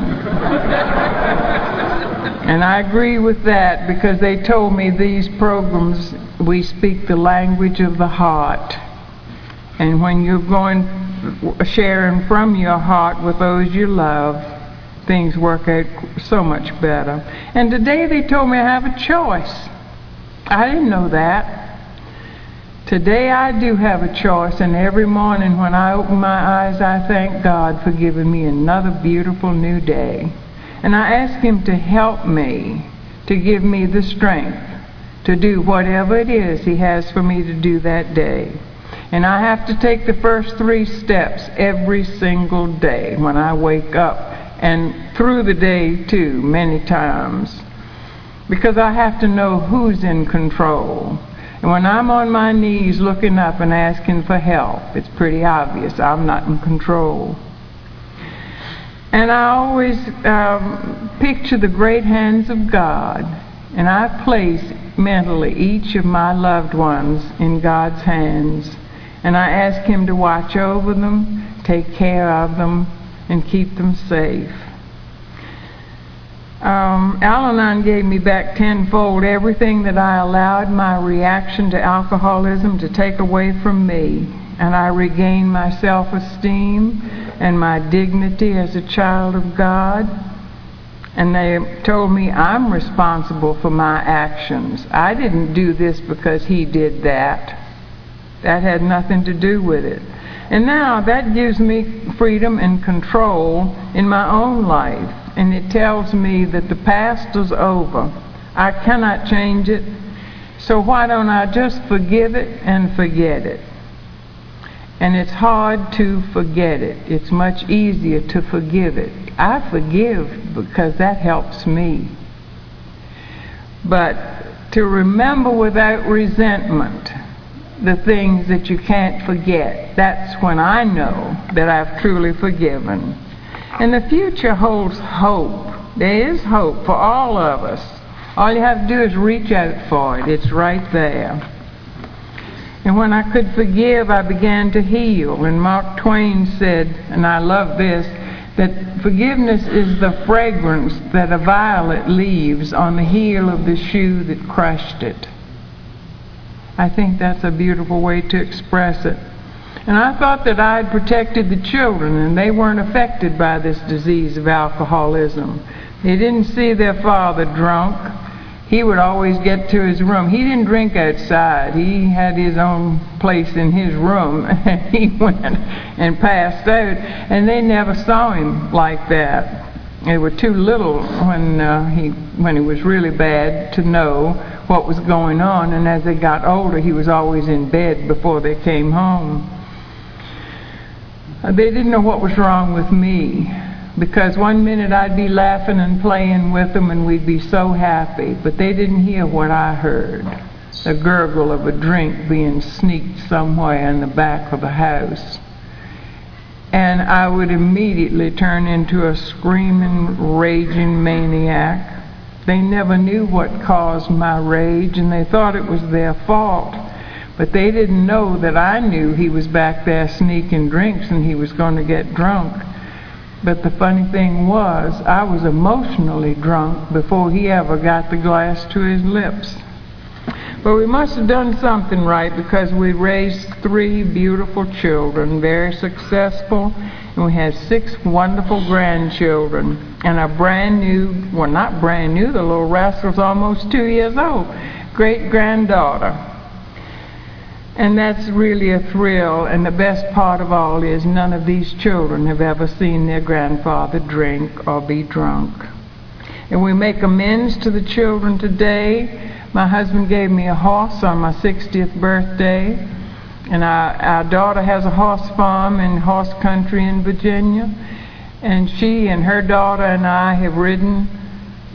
And I agree with that, because they told me these programs, we speak the language of the heart. And when you're going, sharing from your heart with those you love, things work out so much better. And today they told me I have a choice. I didn't know that. Today I do have a choice, and every morning when I open my eyes, I thank God for giving me another beautiful new day. And I ask Him to help me, to give me the strength to do whatever it is He has for me to do that day. And I have to take the first three steps every single day when I wake up, and through the day too, many times. Because I have to know who's in control. And when I'm on my knees looking up and asking for help, it's pretty obvious I'm not in control. And I always um, picture the great hands of God, and I place mentally each of my loved ones in God's hands, and I ask Him to watch over them, take care of them, and keep them safe. Um, Al-Anon gave me back tenfold everything that I allowed my reaction to alcoholism to take away from me, and I regained my self-esteem and my dignity as a child of God. And they told me I'm responsible for my actions. I didn't do this because he did that. That had nothing to do with it. And now that gives me freedom and control in my own life. And it tells me that the past is over. I cannot change it. So why don't I just forgive it and forget it? And it's hard to forget it. It's much easier to forgive it. I forgive because that helps me. But to remember without resentment the things that you can't forget, that's when I know that I've truly forgiven. And the future holds hope. There is hope for all of us. All you have to do is reach out for it. It's right there. And when I could forgive, I began to heal. And Mark Twain said, and I love this, that forgiveness is the fragrance that a violet leaves on the heel of the shoe that crushed it. I think that's a beautiful way to express it. And I thought that I had protected the children, and they weren't affected by this disease of alcoholism. They didn't see their father drunk. He would always get to his room. He didn't drink outside. He had his own place in his room. He went and passed out, and they never saw him like that. They were too little when uh, he when he was really bad to know what was going on, and as they got older, he was always in bed before they came home. Uh, they didn't know what was wrong with me, because one minute I'd be laughing and playing with them and we'd be so happy, but they didn't hear what I heard, the gurgle of a drink being sneaked somewhere in the back of the house. And I would immediately turn into a screaming, raging maniac. They never knew what caused my rage, and they thought it was their fault. But they didn't know that I knew he was back there sneaking drinks and he was going to get drunk. But the funny thing was, I was emotionally drunk before he ever got the glass to his lips. But we must have done something right, because we raised three beautiful children, very successful, and we had six wonderful grandchildren, and a brand new, well not brand new, the little rascal's almost two years old, great-granddaughter. And that's really a thrill, and the best part of all is none of these children have ever seen their grandfather drink or be drunk. And we make amends to the children today. My husband gave me a horse on my sixtieth birthday, and our, our daughter has a horse farm in horse country in Virginia, and she and her daughter and I have ridden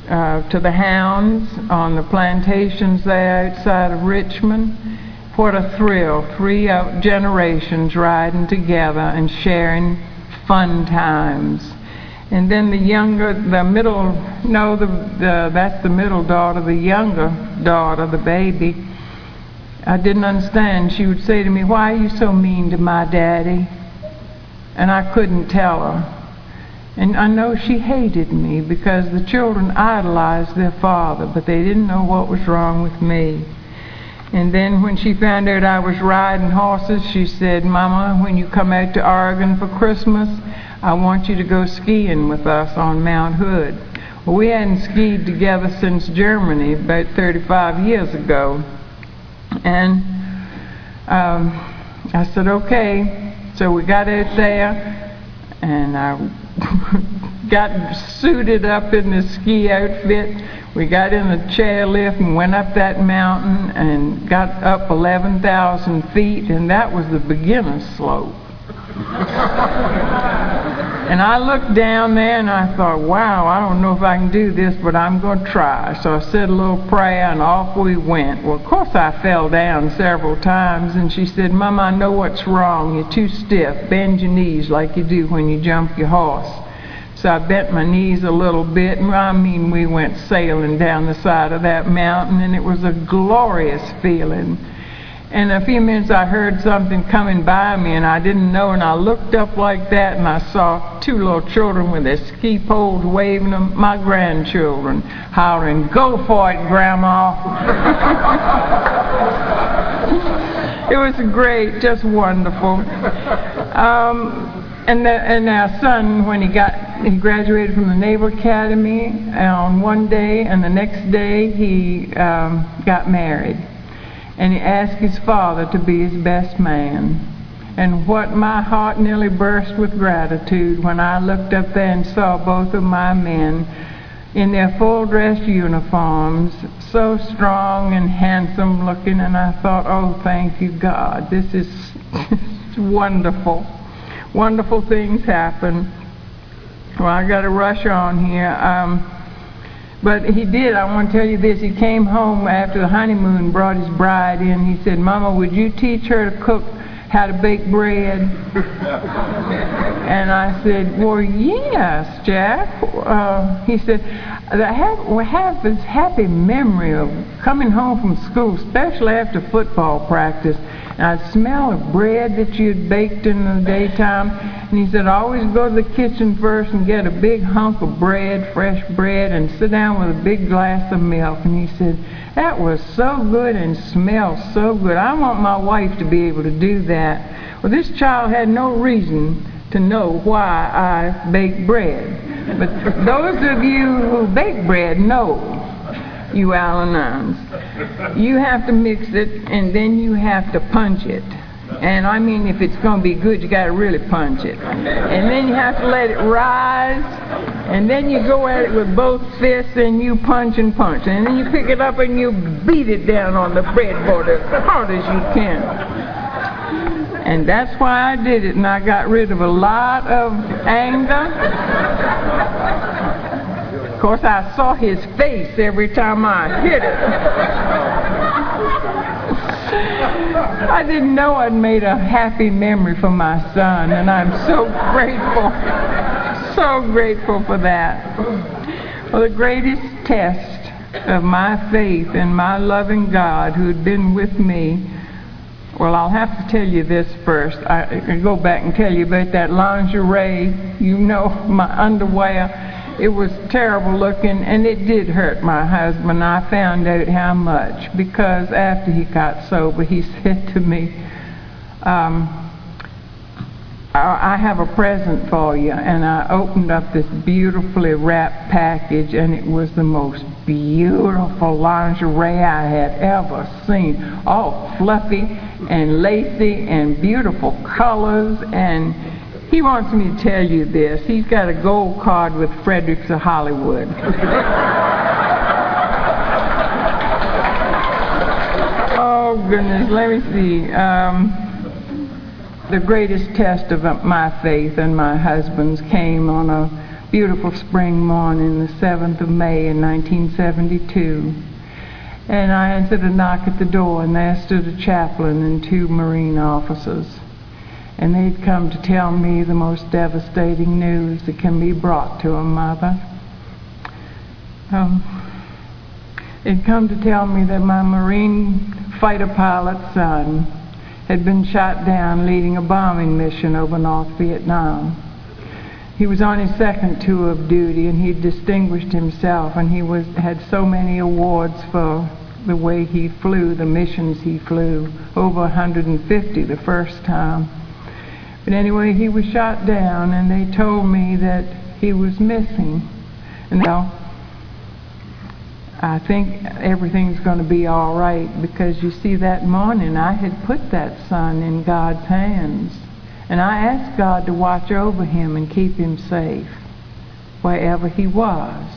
uh, to the hounds on the plantations there outside of Richmond. What a thrill, three uh, generations riding together and sharing fun times. And then the younger, the middle, no, the, the that's the middle daughter, the younger daughter, the baby, I didn't understand. She would say to me, "Why are you so mean to my daddy?" And I couldn't tell her. And I know she hated me because the children idolized their father, but they didn't know what was wrong with me. And then when she found out I was riding horses, she said, "Mama, when you come out to Oregon for Christmas, I want you to go skiing with us on Mount Hood." Well, we hadn't skied together since Germany about thirty-five years ago. And um, I said, "Okay." So we got out there, and I got suited up in the ski outfit. We got in a chairlift and went up that mountain and got up eleven thousand feet, and that was the beginner slope. And I looked down there and I thought, wow, I don't know if I can do this, but I'm going to try. So I said a little prayer and off we went. Well, of course I fell down several times, and she said, "Mama, I know what's wrong. You're too stiff. Bend your knees like you do when you jump your horse." So I bent my knees a little bit, and I mean, we went sailing down the side of that mountain, and it was a glorious feeling. And in a few minutes I heard something coming by me, and I didn't know, and I looked up like that, and I saw two little children with their ski poles waving them, my grandchildren, hollering, "Go for it, Grandma." It was great, just wonderful. Um, And, the, and our son, when he got, he graduated from the Naval Academy on one day, and the next day he um, got married. And he asked his father to be his best man. And what my heart nearly burst with gratitude when I looked up there and saw both of my men in their full dress uniforms, so strong and handsome looking, and I thought, oh, thank you, God. This is wonderful. Wonderful things happen. Well, I got to rush on here. Um, but he did. I want to tell you this. He came home after the honeymoon, brought his bride in. He said, "Mama, would you teach her to cook, how to bake bread?" And I said, "Well, yes, Jack." Uh, he said, I have, we have this happy memory of coming home from school, especially after football practice, and I'd smell the bread that you had baked in the daytime. And he said, I always go to the kitchen first and get a big hunk of bread, fresh bread, and sit down with a big glass of milk. And he said, that was so good and smelled so good. I want my wife to be able to do that. Well, this child had no reason to know why I bake bread. But those of you who bake bread know, you Al-Anons, you have to mix it, and then you have to punch it. And I mean, if it's going to be good, you got to really punch it. And then you have to let it rise, and then you go at it with both fists, and you punch and punch. And then you pick it up and you beat it down on the breadboard as hard as you can. And that's why I did it, and I got rid of a lot of anger. Of course, I saw his face every time I hit it. I didn't know I'd made a happy memory for my son, and I'm so grateful, so grateful for that. Well, the greatest test of my faith in my loving God who had been with me, well, I'll have to tell you this first. I can go back and tell you about that lingerie. You know, my underwear, it was terrible looking, and it did hurt my husband. I found out how much, because after he got sober, he said to me, um, I have a present for you. And I opened up this beautifully wrapped package, and it was the most beautiful lingerie I had ever seen. All fluffy and lacy and beautiful colors. And he wants me to tell you this. He's got a gold card with Fredericks of Hollywood. Oh, goodness. Let me see. Um... The greatest test of my faith and my husband's came on a beautiful spring morning, the seventh of May in nineteen seventy-two. And I answered a knock at the door, and there stood a chaplain and two Marine officers. And they'd come to tell me the most devastating news that can be brought to a mother. Um, they'd come to tell me that my Marine fighter pilot son had been shot down leading a bombing mission over North Vietnam. He was on his second tour of duty, and he'd distinguished himself, and he was had so many awards for the way he flew, the missions he flew, over one hundred fifty the first time. But anyway, he was shot down, and they told me that he was missing. And now, I think everything's going to be all right, because you see, that morning I had put that son in God's hands. And I asked God to watch over him and keep him safe wherever he was.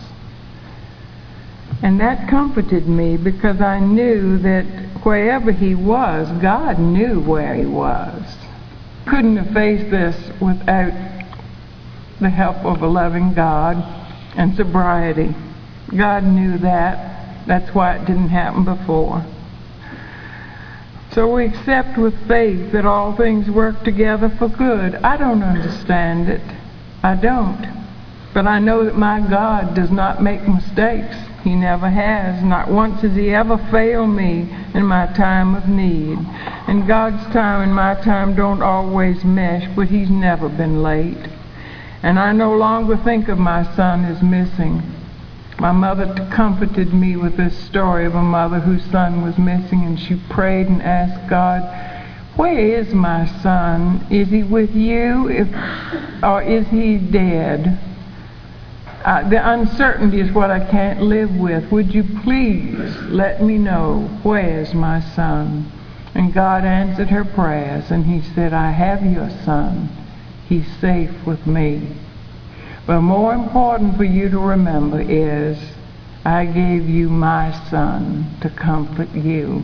And that comforted me, because I knew that wherever he was, God knew where he was. Couldn't have faced this without the help of a loving God and sobriety. God knew that. That's why it didn't happen before. So we accept with faith that all things work together for good. I don't understand it. I don't. But I know that my God does not make mistakes. He never has. Not once has he ever failed me in my time of need. And God's time and my time don't always mesh, but he's never been late. And I no longer think of my son as missing. My mother comforted me with this story of a mother whose son was missing, and she prayed and asked God, "Where is my son? Is he with you, if, or is he dead? Uh, the uncertainty is what I can't live with. Would you please let me know, where's my son?" And God answered her prayers, and he said, "I have your son. He's safe with me." But more important for you to remember is, I gave you my son to comfort you.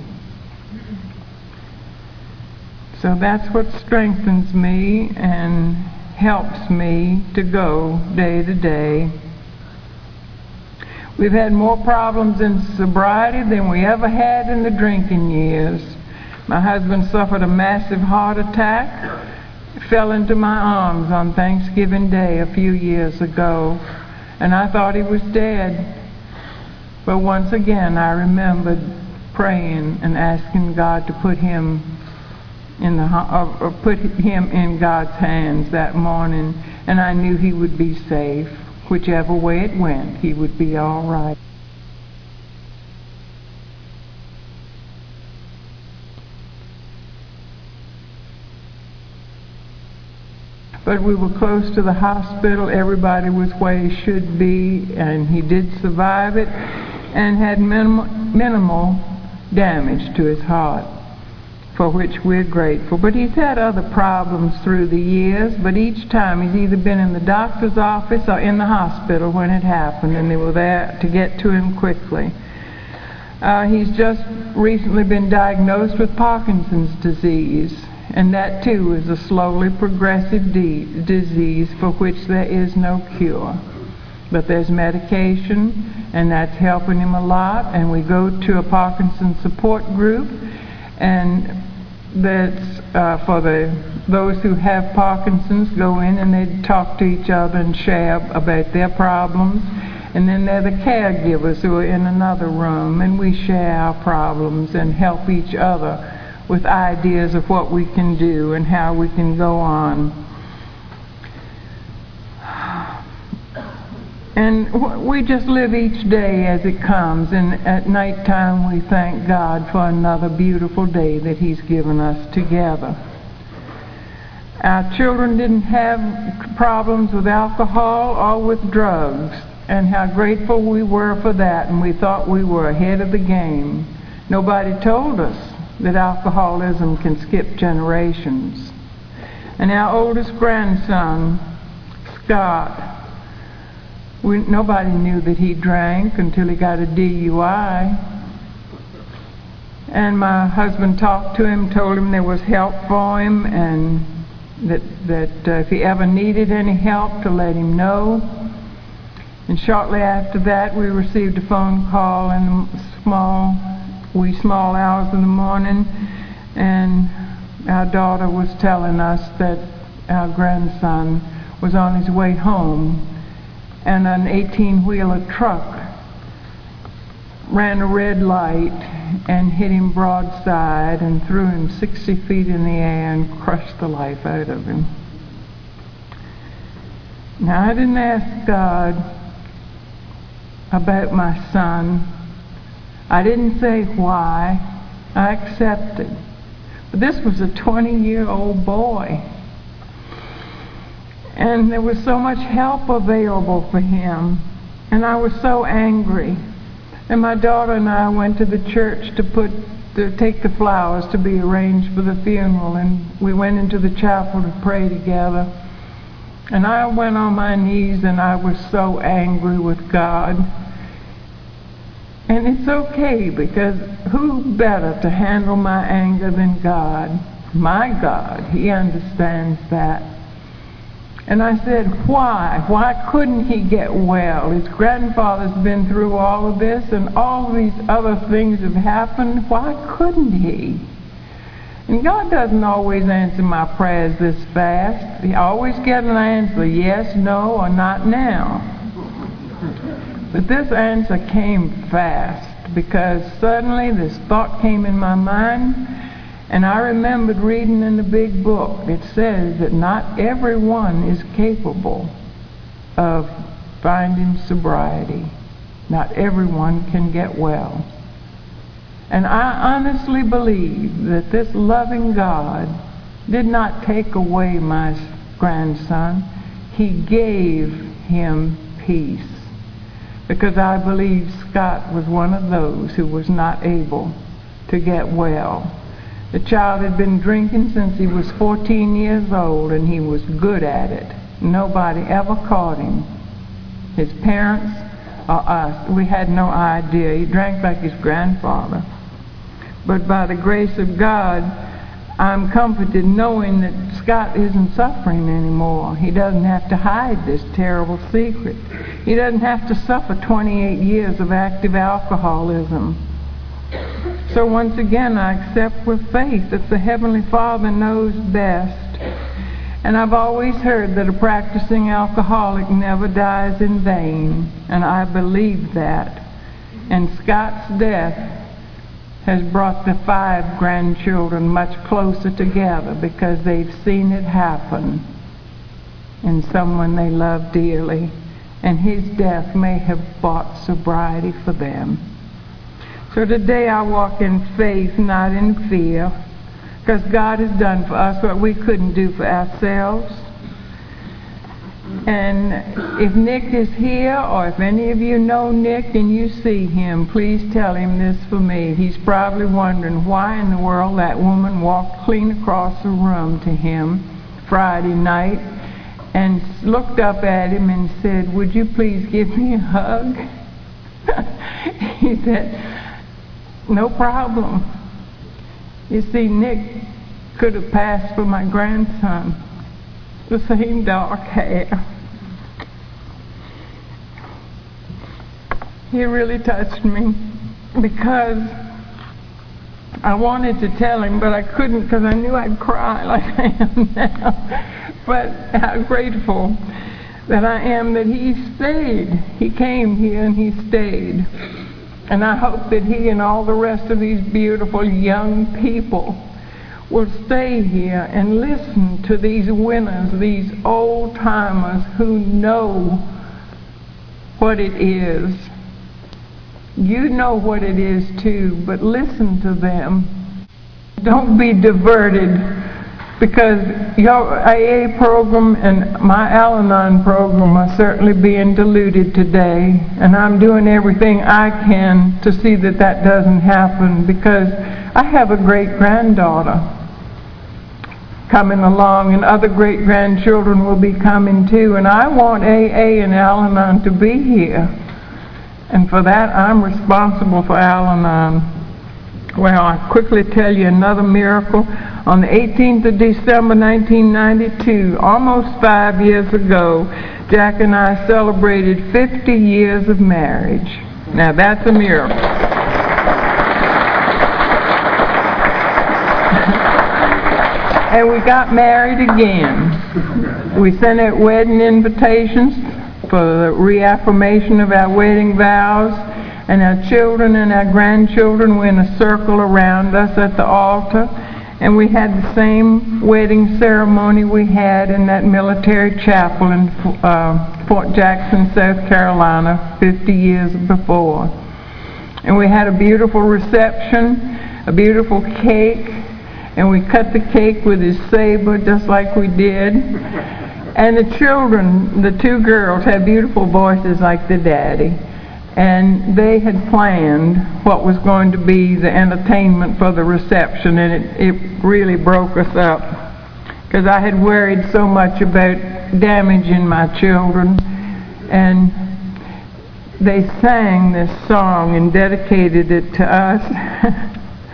So that's what strengthens me and helps me to go day to day. We've had more problems in sobriety than we ever had in the drinking years. My husband suffered a massive heart attack, fell into my arms on Thanksgiving Day a few years ago, and I thought he was dead. But once again, I remembered praying and asking God to put him in the or, or put him in God's hands that morning, and I knew he would be safe. Whichever way it went, he would be all right. But we were close to the hospital. Everybody was where he should be, and he did survive it and had minimal, minimal damage to his heart, for which we're grateful. But he's had other problems through the years, but each time he's either been in the doctor's office or in the hospital when it happened, and they were there to get to him quickly. Uh, he's just recently been diagnosed with Parkinson's disease, and that too is a slowly progressive de- disease for which there is no cure. But there's medication, and that's helping him a lot, and we go to a Parkinson's support group, and that's uh, for the those who have Parkinson's go in and they talk to each other and share about their problems. And then there are the caregivers who are in another room, and we share our problems and help each other with ideas of what we can do and how we can go on. And we just live each day as it comes, and at nighttime we thank God for another beautiful day that he's given us together. Our children didn't have problems with alcohol or with drugs, and how grateful we were for that, and we thought we were ahead of the game. Nobody told us that alcoholism can skip generations. And our oldest grandson, Scott, We, nobody knew that he drank until he got a D U I. And my husband talked to him, told him there was help for him, and that, that uh, if he ever needed any help, to let him know. And shortly after that, we received a phone call in the small, wee small hours of the morning, and our daughter was telling us that our grandson was on his way home, and an eighteen-wheeler truck ran a red light and hit him broadside and threw him sixty feet in the air and crushed the life out of him. Now, I didn't ask God about my son. I didn't say why. I accepted. But this was a twenty-year-old boy. And there was so much help available for him. And I was so angry. And my daughter and I went to the church to put to take the flowers to be arranged for the funeral, and we went into the chapel to pray together. And I went on my knees, and I was so angry with God. And it's okay, because who better to handle my anger than God? My God, He understands that. And I said, why? Why couldn't he get well? His grandfather's been through all of this, and all these other things have happened. Why couldn't he? And God doesn't always answer my prayers this fast. He always get an answer, yes, no, or not now. But this answer came fast, because suddenly this thought came in my mind. And I remembered reading in the big book, it says that not everyone is capable of finding sobriety. Not everyone can get well. And I honestly believe that this loving God did not take away my grandson. He gave him peace. Because I believe Scott was one of those who was not able to get well. The child had been drinking since he was fourteen years old, and he was good at it. Nobody ever caught him. His parents or us, we had no idea. He drank like his grandfather. But by the grace of God, I'm comforted knowing that Scott isn't suffering anymore. He doesn't have to hide this terrible secret. He doesn't have to suffer twenty-eight years of active alcoholism. So once again, I accept with faith that the Heavenly Father knows best. And I've always heard that a practicing alcoholic never dies in vain, and I believe that. And Scott's death has brought the five grandchildren much closer together, because they've seen it happen in someone they love dearly, and his death may have bought sobriety for them. So today I walk in faith, not in fear, because God has done for us what we couldn't do for ourselves. And if Nick is here, or if any of you know Nick and you see him, please tell him this for me. He's probably wondering why in the world that woman walked clean across the room to him Friday night and looked up at him and said, "Would you please give me a hug?" He said, "No problem." You see, Nick could have passed for my grandson. The same dark hair. He really touched me, because I wanted to tell him, but I couldn't, because I knew I'd cry like I am now. But how grateful that I am that he stayed. He came here and he stayed. And I hope that he and all the rest of these beautiful young people will stay here and listen to these winners, these old-timers who know what it is. You know what it is too, but listen to them. Don't be diverted, because your A A program and my Al-Anon program are certainly being diluted today, and I'm doing everything I can to see that that doesn't happen, because I have a great-granddaughter coming along, and other great-grandchildren will be coming too, and I want A A and Al-Anon to be here, and for that I'm responsible for Al-Anon. Well, I'll quickly tell you another miracle. On the eighteenth of December, nineteen ninety-two, almost five years ago, Jack and I celebrated fifty years of marriage. Now, that's a miracle. And we got married again. We sent out wedding invitations for the reaffirmation of our wedding vows, and our children and our grandchildren were in a circle around us at the altar, and we had the same wedding ceremony we had in that military chapel in uh, Fort Jackson, South Carolina, fifty years before. And we had a beautiful reception, a beautiful cake, and we cut the cake with his saber just like we did. And the children, the two girls, had beautiful voices like their daddy. And they had planned what was going to be the entertainment for the reception, and it, it really broke us up, because I had worried so much about damaging my children. And they sang this song and dedicated it to us.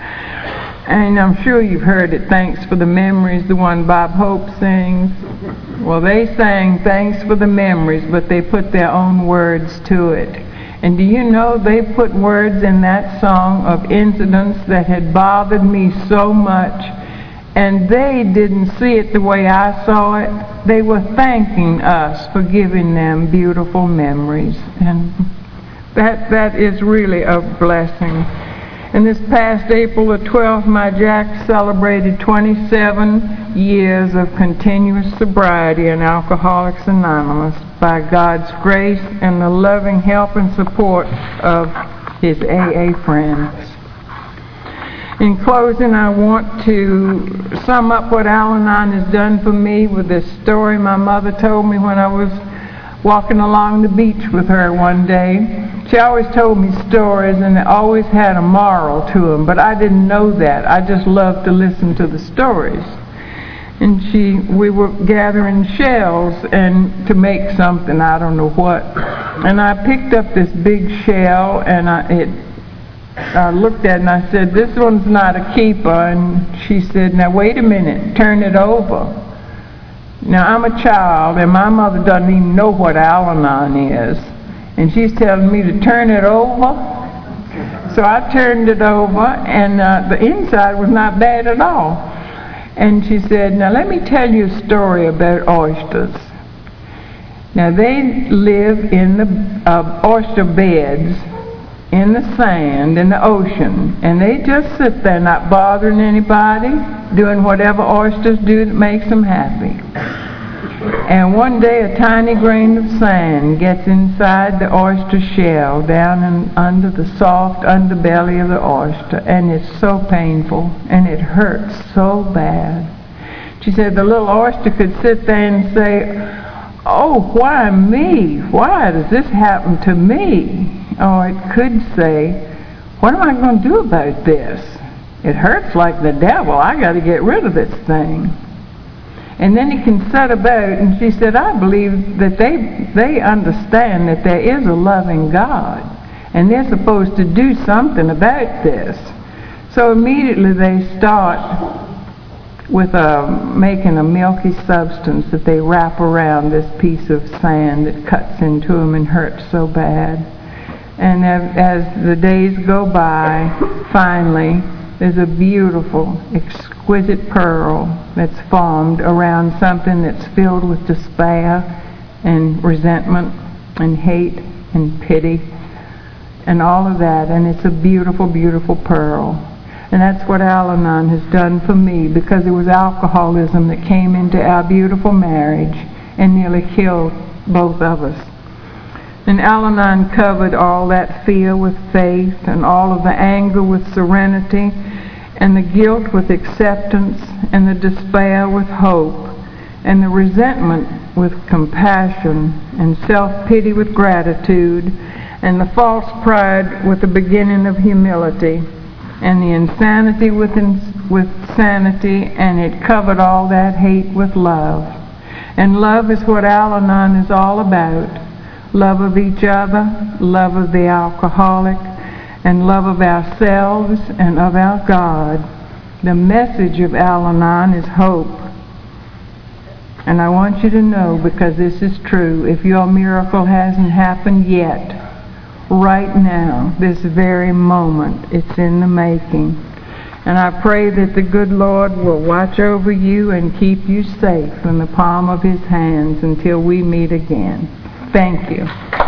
And I'm sure you've heard it, Thanks for the Memories, the one Bob Hope sings. Well, they sang Thanks for the Memories, but they put their own words to it. And do you know they put words in that song of incidents that had bothered me so much, and they didn't see it the way I saw it. They were thanking us for giving them beautiful memories. And that that is really a blessing. And this past April the twelfth, my Jack celebrated twenty-seven years of continuous sobriety in Alcoholics Anonymous by God's grace and the loving help and support of his A A friends. In closing, I want to sum up what Al-Anon has done for me with this story my mother told me when I was walking along the beach with her one day. She always told me stories, and they always had a moral to them, but I didn't know that. I just loved to listen to the stories. And she, we were gathering shells and to make something, I don't know what. And I picked up this big shell, and I, it, I looked at it, and I said, "This one's not a keeper." And she said, "Now wait a minute, turn it over." Now I'm a child, and my mother doesn't even know what Al-Anon is. And she's telling me to turn it over. So I turned it over, and uh, the inside was not bad at all. And she said, "Now let me tell you a story about oysters." Now they live in the uh, oyster beds in the sand, in the ocean, and they just sit there not bothering anybody, doing whatever oysters do that makes them happy. And one day a tiny grain of sand gets inside the oyster shell, down in, under the soft underbelly of the oyster, and it's so painful, and it hurts so bad. She said the little oyster could sit there and say, "Oh, why me? Why does this happen to me?" Or it could say, "What am I going to do about this? It hurts like the devil. I got to get rid of this thing." And then he can set about, and she said, "I believe that they they understand that there is a loving God, and they're supposed to do something about this." So immediately they start with a, making a milky substance that they wrap around this piece of sand that cuts into them and hurts so bad. And as, as the days go by, finally, there's a beautiful, exquisite pearl that's formed around something that's filled with despair and resentment and hate and pity and all of that. And it's a beautiful, beautiful pearl. And that's what Al-Anon has done for me, because it was alcoholism that came into our beautiful marriage and nearly killed both of us. And Al-Anon covered all that fear with faith, and all of the anger with serenity, and the guilt with acceptance, and the despair with hope, and the resentment with compassion, and self-pity with gratitude, and the false pride with the beginning of humility, and the insanity with, ins- with sanity, and it covered all that hate with love. And love is what Al-Anon is all about. Love of each other, love of the alcoholic, and love of ourselves and of our God. The message of Al-Anon is hope. And I want you to know, because this is true, if your miracle hasn't happened yet, right now, this very moment, it's in the making. And I pray that the good Lord will watch over you and keep you safe in the palm of His hands until we meet again. Thank you.